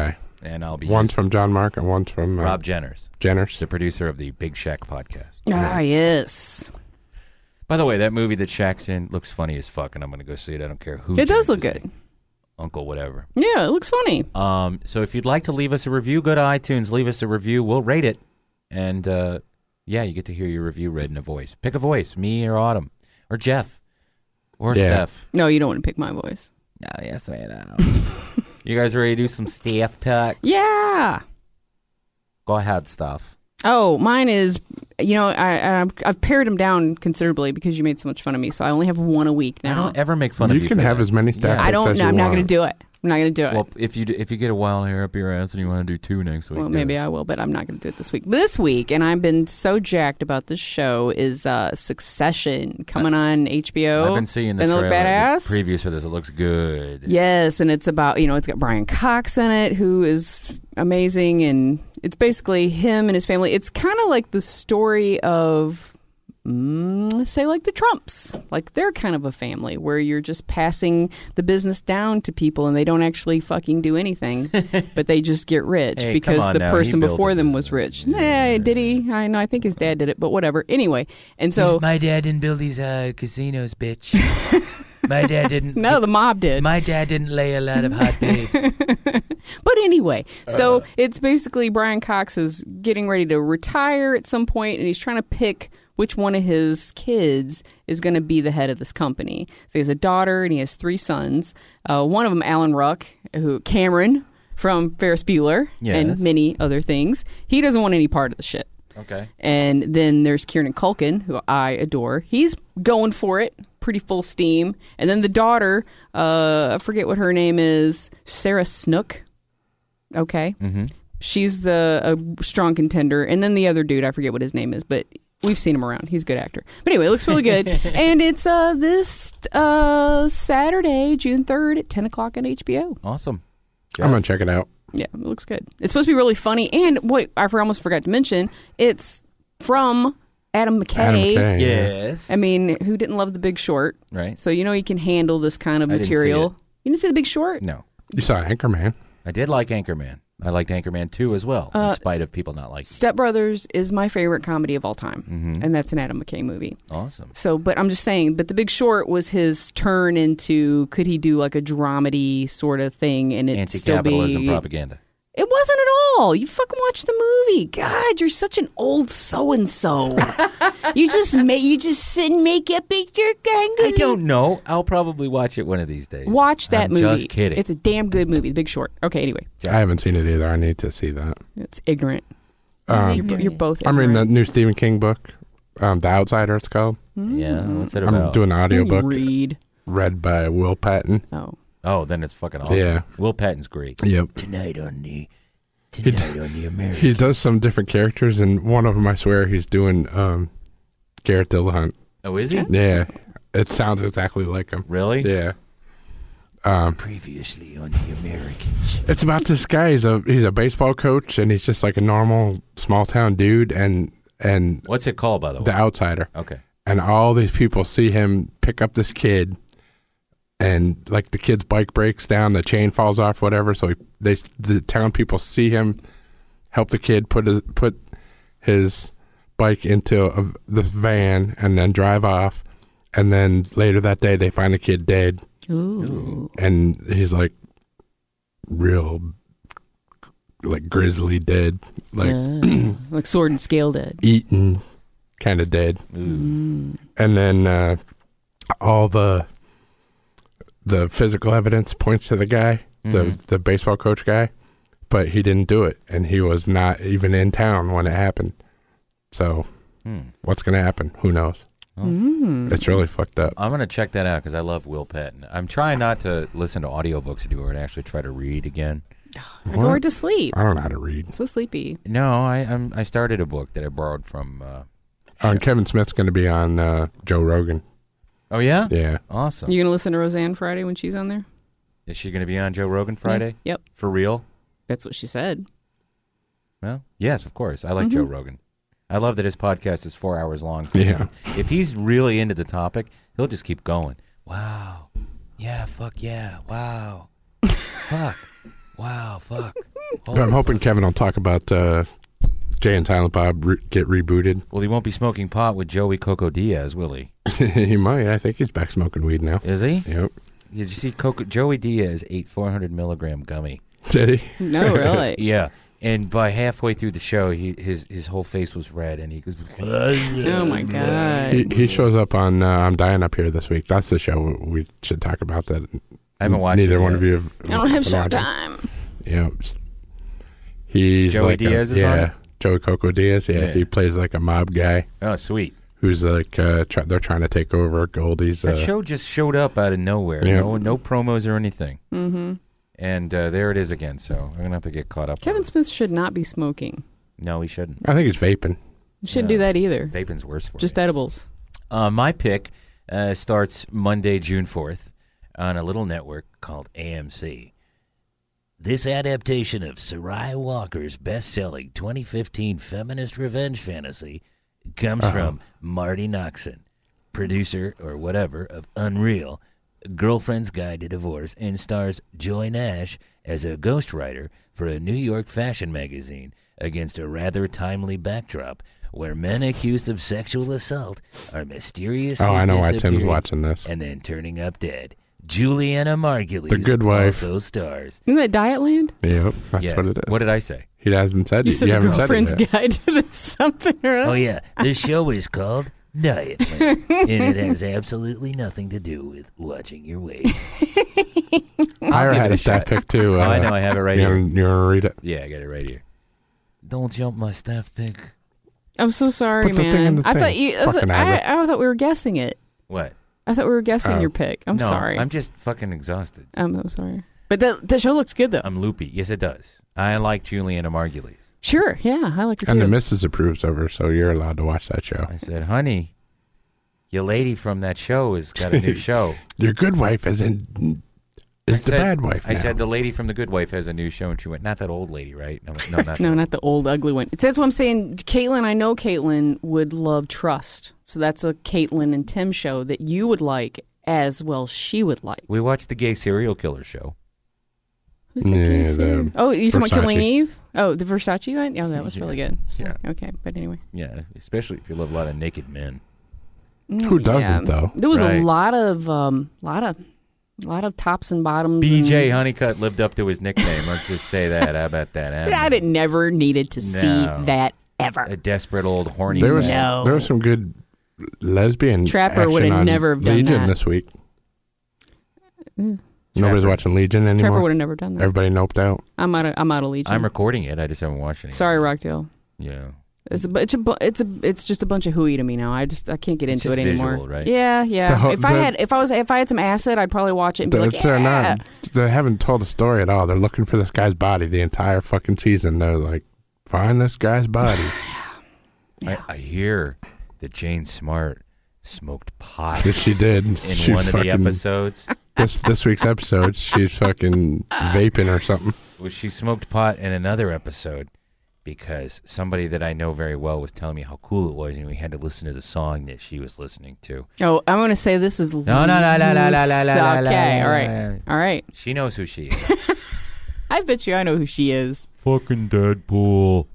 and I'll be
One's
using-
from John Mark and one's from uh,
Rob Jenners.
Jenners,
the producer of the Big Shaq podcast.
Ah, yes.
By the way, that movie that Shaq's in looks funny as fuck, and I'm going to go see it. I don't care who.
It does
James
look
is
good.
in. Uncle whatever.
Yeah, it looks funny.
Um, so if you'd like to leave us a review, go to iTunes, leave us a review. We'll rate it. And, uh, yeah, you get to hear your review read in a voice. Pick a voice, me or Autumn, or Jeff, or
Yeah.
Steph.
No, you don't want to pick my voice.
No, yes, I know. You guys ready to do some Steph talk?
Yeah.
Go ahead, Steph.
Oh, mine is, you know, I, I've, I've pared them down considerably because you made so much fun of me, so I only have one a week now.
I don't ever make fun
you
of you.
can
for
have
that.
as many stat
I
picks
don't.
as
No,
you
I'm not
want.
going to do it. I'm not going to do it.
Well, if you do, if you get a wild hair up your ass and you want to do two next week,
Well,
do
maybe
it.
I will, but I'm not going to do it this week. This week, and I've been so jacked about this show, is uh, Succession coming on H B O.
I've been seeing the
and it look
trailer,
badass.
the previews for this. It looks good.
Yes, and it's about, you know, it's got Brian Cox in it, who is amazing, and it's basically him and his family. It's kind of like the story of, mm, say, like the Trumps. Like, they're kind of a family where you're just passing the business down to people, and they don't actually fucking do anything, but they just get rich
Hey,
because
come on
the
now,
person
he built
before
a
them was rich. Nah, did he? I know. I think his dad did it, but whatever. Anyway, and so
my dad didn't build these uh, casinos, bitch. My dad didn't.
no, the mob did.
My dad didn't lay a lot of hot babes.
But anyway, so it's basically Brian Cox is getting ready to retire at some point, and he's trying to pick which one of his kids is going to be the head of this company. So he has a daughter, and he has three sons. Uh, one of them, Alan Ruck, who Cameron from Ferris Bueller,
Yes.
and many other things. He doesn't want any part of the shit.
Okay.
And then there's Kieran Culkin, who I adore. He's going for it, pretty full steam. And then the daughter, uh, I forget what her name is, Sarah Snook. Okay.
Mm-hmm.
She's the a strong contender. And then the other dude, I forget what his name is, but we've seen him around. He's a good actor. But anyway, it looks really good. And it's uh, this uh, Saturday, June third at ten o'clock on H B O.
Awesome.
I'm going to check it out.
Yeah, it looks good. It's supposed to be really funny. And wait, I for- almost forgot to mention, it's from Adam McKay.
Adam McKay, yeah.
Yes.
I mean, who didn't love The Big Short?
Right.
So you know he can handle this kind of
I didn't see
material.
it.
You didn't see The Big Short?
No.
You saw Anchorman.
I did like Anchorman. I liked Anchorman two as well,
Uh,
in spite of people not liking it.
Step Brothers is my favorite comedy of all time,
Mhm.
and that's an Adam McKay movie.
Awesome.
So, but I'm just saying, but The Big Short was his turn into, could he do like a dramedy sort of thing, and it still be
Anti-capitalism propaganda.
It wasn't at all. You fucking watched the movie. God, you're such an old so and so. You just make you just sit and make up your
I don't know. I'll probably watch it one of these days.
Watch that
I'm
movie.
Just kidding.
It's a damn good movie, The Big Short. Okay, anyway,
I haven't seen it either. I need to see that.
it's ignorant.
Um,
you're, you're both.
I'm reading
ignorant.
the new Stephen King book, um, The Outsider, it's called.
Yeah, what's it
I'm
about?
doing an
You
audiobook
read.
read by Will Patton.
Oh,
Oh, then it's fucking awesome.
Yeah.
Will Patton's great.
Yep.
Tonight on the
He,
tonight on the American.
he does some different characters, and one of them, I swear, he's doing um, Garrett Dillahunt.
Oh, is he?
Yeah. It sounds exactly like him.
Really?
Yeah. Um,
Previously on the Americans.
it's about this guy. He's a he's a baseball coach, and he's just like a normal small town dude. And and
What's it called, by the way?
The Outsider.
Okay.
And all these people see him pick up this kid, and like the kid's bike breaks down, the chain falls off, whatever. So he, they the town people see him help the kid put his, put his bike into a, this van and then drive off. And then later that day, they find the kid dead.
ooh,
And he's like real, like grizzly dead, like
Uh, like Sword and Scale dead.
eaten, kind of dead.
Mm.
And then uh, all the the physical evidence points to the guy, the
Mhm.
the baseball coach guy, but he didn't do it, and he was not even in town when it happened. So,
Hmm.
what's going to happen? Who knows?
Mm.
It's really fucked up.
I'm going to check that out because I love Will Patton. I'm trying not to listen to audiobooks anymore and actually try to read again.
I go right to sleep.
I don't know how to read.
I'm so sleepy.
No, I I'm, I started a book that I borrowed from. Uh,
Oh, and Kevin Smith's going to be on uh, Joe Rogan.
oh, yeah?
Yeah.
Awesome.
You gonna listen to Roseanne Friday when she's on there?
Is she going to be on Joe Rogan Friday?
Yep,
For real?
that's what she said.
Well, yes, of course. I like
Mhm.
Joe Rogan. I love that his podcast is four hours long. So
Yeah.
If he's really into the topic, he'll just keep going. Wow. Yeah, fuck yeah. Wow. Fuck. Wow, fuck.
But I'm hoping Kevin will talk about uh, Jay and Silent Bob re- get rebooted.
Well, he won't be smoking pot with Joey Coco Diaz, will he?
He might. I think he's back smoking weed now.
Is he?
Yep.
Did you see Coco? Joey Diaz ate four hundred milligram gummy.
Did he?
No, really?
Yeah. And by halfway through the show, he his his whole face was red, and he goes,
"Oh my god!"
He, he shows up on uh, I'm Dying Up Here this week. That's the show we should talk about. That
I haven't watched.
Neither
it
one
yet.
of you have.
I don't have show time.
Yeah, he's
Joey
like
Diaz
a,
is
yeah,
on it?
Joey Coco Diaz. Yeah,
Yeah.
he plays like a mob guy.
Oh, sweet.
Who's like uh, try, they're trying to take over Goldie's.
That
Uh,
show just showed up out of nowhere.
Yeah.
No, no promos or anything.
Mm-hmm.
And uh, there it is again. So I'm gonna have to get caught up.
Kevin Smith should not be smoking.
No, he shouldn't.
I think it's vaping.
You shouldn't do that either.
Vaping's worse for
Just
you.
edibles.
Uh, my pick uh, starts Monday, June fourth, on a little network called A M C. This adaptation of Sarai Walker's best-selling twenty fifteen feminist revenge fantasy comes
Uh-huh.
from Marty Noxon, producer or whatever of Unreal, Girlfriend's Guide to Divorce, and stars Joy Nash as a ghostwriter for a New York fashion magazine against a rather timely backdrop where men accused of sexual assault are mysteriously
Oh, I know why Tim's
disappearing
watching this.
and then turning up dead. Juliana Margulies
The Good Wife.
also stars.
Isn't that Dietland?
Yep, that's
Yeah.
what it is.
What did I say?
He hasn't said
You
it.
said
you
the
haven't
girlfriend's
said it yet.
guide to the something or other.
Oh, yeah. This show is called Dietland, and it has absolutely nothing to do with watching your weight.
Ira
give
had
it
a
a
staff
shot.
pick too.
Oh, I know, I have it right
you
here.
wanna- You want to read it?
Yeah, I got it right here. Don't jump my staff pick.
I'm so sorry,
Put the
man.
thing in the
I
thing.
thought you. I,
Fucking
thought,
Ira.
I, I thought we were guessing it.
What?
I thought we were guessing
Oh.
your pick. I'm
no,
sorry.
I'm just fucking exhausted.
I'm so sorry. But the the show looks good though.
I'm loopy. Yes, it does. I like Juliana Margulies.
Sure. Yeah, I like it
And
too.
the missus approves of her, so you're allowed to watch that show.
I said, honey, your lady from that show has got a new show.
Your good wife is in is
I
the
said-
bad wife.
I
now.
said the lady from The Good Wife has a new show, and she went, not that old lady, right? No, no, not
No,
that.
not the old ugly one. That's what I'm saying. Caitlin, I know Caitlin would love Trust. So that's a Caitlin and Tim show that you would like as well she would like.
We watched the gay serial killer show.
Who's that
Yeah,
gay
the
serial- Oh, you're talking about Killing
Versace.
Eve? Oh, the Versace one? Oh, that was really good.
Yeah.
Okay, but anyway.
Yeah, especially if you love a lot of naked men.
Who doesn't, though?
There was
Right.
a lot of, um, lot of, lot of tops and bottoms.
B J
and-
Honeycutt lived up to his nickname. Let's just say that. How about that?
I didn't never needed to
No.
see that ever.
A desperate old horny
There was
man.
No.
there was some good lesbian
Trapper
action
would've
on
never have done
Legion
that.
this week.
Mm.
Nobody's
Trapper.
watching Legion anymore.
Trapper would have never done that.
Everybody noped out.
I'm out of, I'm out of Legion.
I'm recording it. I just haven't watched it.
Sorry, Rockdale.
Yeah.
It's a, bu- it's a, bu- it's a, it's just a bunch of hooey to me now. I just, I can't get
It's
into it
just
anymore.
visual, right?
Yeah, yeah.
The ho-
if I
the-
had, if I was, if I had some acid, I'd probably watch it and be
They're,
like,
they're
yeah.
not. They haven't told a story at all. They're looking for this guy's body the entire fucking season. They're like, find this guy's body.
I, I hear that Jane Smart smoked pot
Yes, she did.
in
She
one of
fucking-
the episodes.
This this week's episode, she's fucking vaping or something.
Well, she smoked pot in another episode because somebody that I know very well was telling me how cool it was, and we had to listen to the song that she was listening to.
Oh, I'm going to say this is
No, no, no, no, no, no, no, no, no,
okay.
no,
All
no,
right,
no.
all right.
She knows who she is.
I bet you I know who she is.
Fucking Deadpool.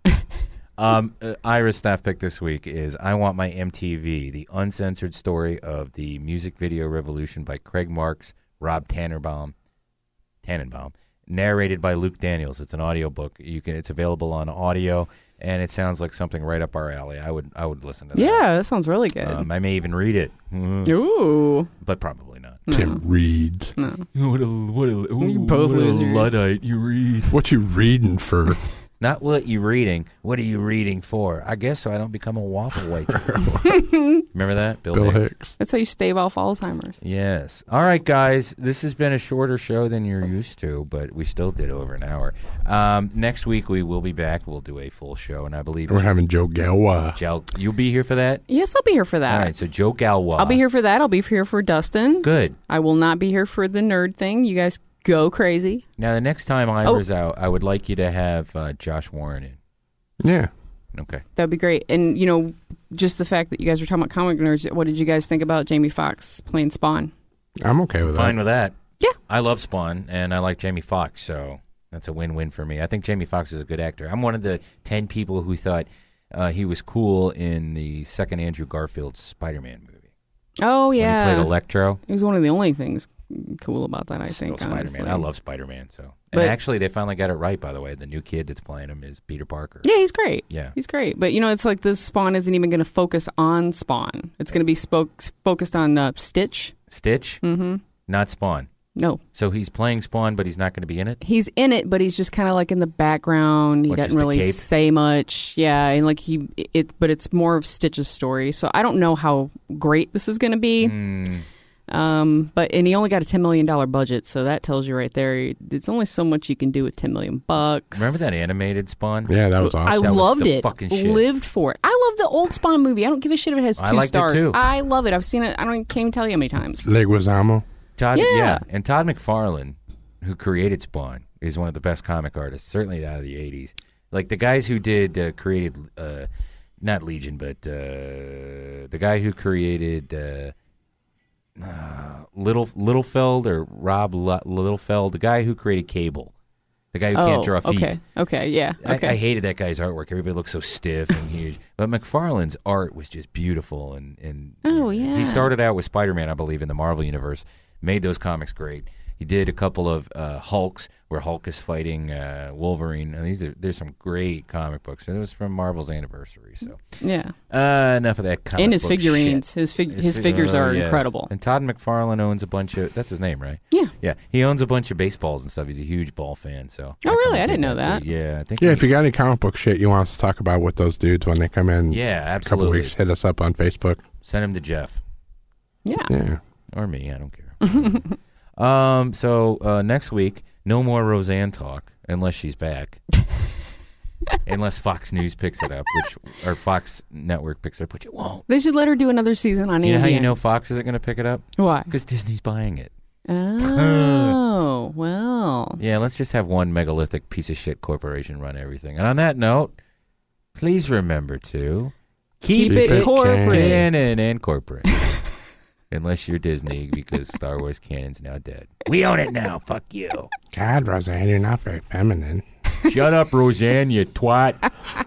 um, uh, Ira's staff pick this week is I Want My M T V, the uncensored story of the music video revolution by Craig Marks, Rob Tannenbaum, Tannenbaum, narrated by Luke Daniels. It's an audiobook. You can. It's available on audio, and it sounds like something right up our alley. I would I would listen to that.
Yeah, that sounds really good.
Um, I may even read it. Mhm.
Ooh.
But probably not.
Tim reads.
No.
What a what a,
You both
what a
losers.
Luddite you read.
What you reading for?
Not what you reading. What are you reading for? I guess so I don't become a waffle waiter. Remember that? Bill,
Bill
Hicks.
Hicks.
That's how you stave off Alzheimer's.
Yes. All right, guys. This has been a shorter show than you're used to, but we still did over an hour. Um, next week we will be back. We'll do a full show, and I believe
We're having Joe Galwa.
Joe, you'll be here for that.
Yes, I'll be here for that.
All right. So Joe Galwa.
I'll be here for that. I'll be here for Dustin.
Good.
I will not be here for the nerd thing. You guys go crazy.
Now the next time Ira's out, I would like you to have uh, Josh Warren in.
Yeah.
Okay.
That'd be great. And, you know, just the fact that you guys were talking about comic nerds, what did you guys think about Jamie Foxx playing Spawn?
I'm okay with
Fine
that.
with that.
Yeah.
I love Spawn, and I like Jamie Foxx, so That's a win-win for me. I think Jamie Foxx is a good actor. I'm one of the ten people who thought uh, he was cool in the second Andrew Garfield Spider-Man movie.
Oh, yeah.
When he played Electro.
It was one of the only things cool about that, I
Still
think,
Spider-Man.
honestly.
I love Spider-Man. So,
But-
And actually, they finally got it right, by the way. The new kid that's playing him is Peter Parker.
Yeah, he's great.
Yeah.
He's great. But, you know, it's like this Spawn isn't even going to focus on Spawn. It's going to be spoke, focused on uh, Stitch.
Stitch?
Mm-hmm.
Not Spawn.
No.
So he's playing Spawn, but he's not going to be in it?
He's in it, but he's just kind of like in the background. He
What,
doesn't
just a
really
cape?
say much. Yeah, and like he, it, but it's more of Stitch's story. So I don't know how great this is going to be.
Mm.
Um, but and he only got a ten million dollar budget, so that tells you right there. It's only so much you can do with ten million bucks.
Remember that animated Spawn?
Yeah, that was awesome.
I
That was
loved
the
it.
Fucking shit.
Lived for it. I love the old Spawn movie. I don't give a shit if it has two
I liked it
stars.
too.
I love it. I've seen it. I don't can't even tell you how many times.
Leguizamo.
Todd,
Yeah.
yeah. And Todd McFarlane, who created Spawn, is one of the best comic artists, certainly out of the eighties. Like the guys who did, uh, created, uh, not Legion, but uh, the guy who created uh, uh, Little Littlefeld or Rob L- Littlefeld, the guy who created Cable. The guy who
Oh,
can't draw feet.
okay. Okay, yeah,
I-
okay.
I, hated that guy's artwork. Everybody looked so stiff and huge. But McFarlane's art was just beautiful. And, and
Oh, yeah.
he started out with Spider-Man, I believe, in the Marvel Universe. Made those comics great. He did a couple of uh, Hulks where Hulk is fighting uh, Wolverine. And these are there's some great comic books. And it was from Marvel's anniversary. So
Yeah.
uh, enough of that comic
And his
book
figurines.
shit.
His fig- his
fi-
figures
oh,
are
yes.
incredible.
And Todd McFarlane owns a bunch of. That's his name, right?
Yeah.
Yeah. He owns a bunch of baseballs and stuff. He's a huge ball fan. So.
Oh, really?
kinda
I didn't
dig
know that.
too. Yeah, I think.
Yeah,
he-
if you got any comic book shit you want us to talk about with those dudes when they come in,
Yeah,
a couple
absolutely.
weeks, hit us up on Facebook.
Send him to Jeff.
Yeah.
Yeah.
Or me, I don't care. um. So uh, next week, no more Roseanne talk unless she's back. Unless Fox News picks it up, which or Fox Network picks it up, which it won't.
They should let her do another season on
You know how you
Ambien.
know Fox isn't going to pick it up?
Why?
Because Disney's buying it.
Oh, well.
Yeah, let's just have one megalithic piece of shit corporation run everything. And on that note, please remember to
Keep it corporate.
canon and corporate. Unless you're Disney, because Star Wars canon's now dead. We own it now. Fuck you.
God, Roseanne, you're not very feminine.
Shut up, Roseanne, you twat.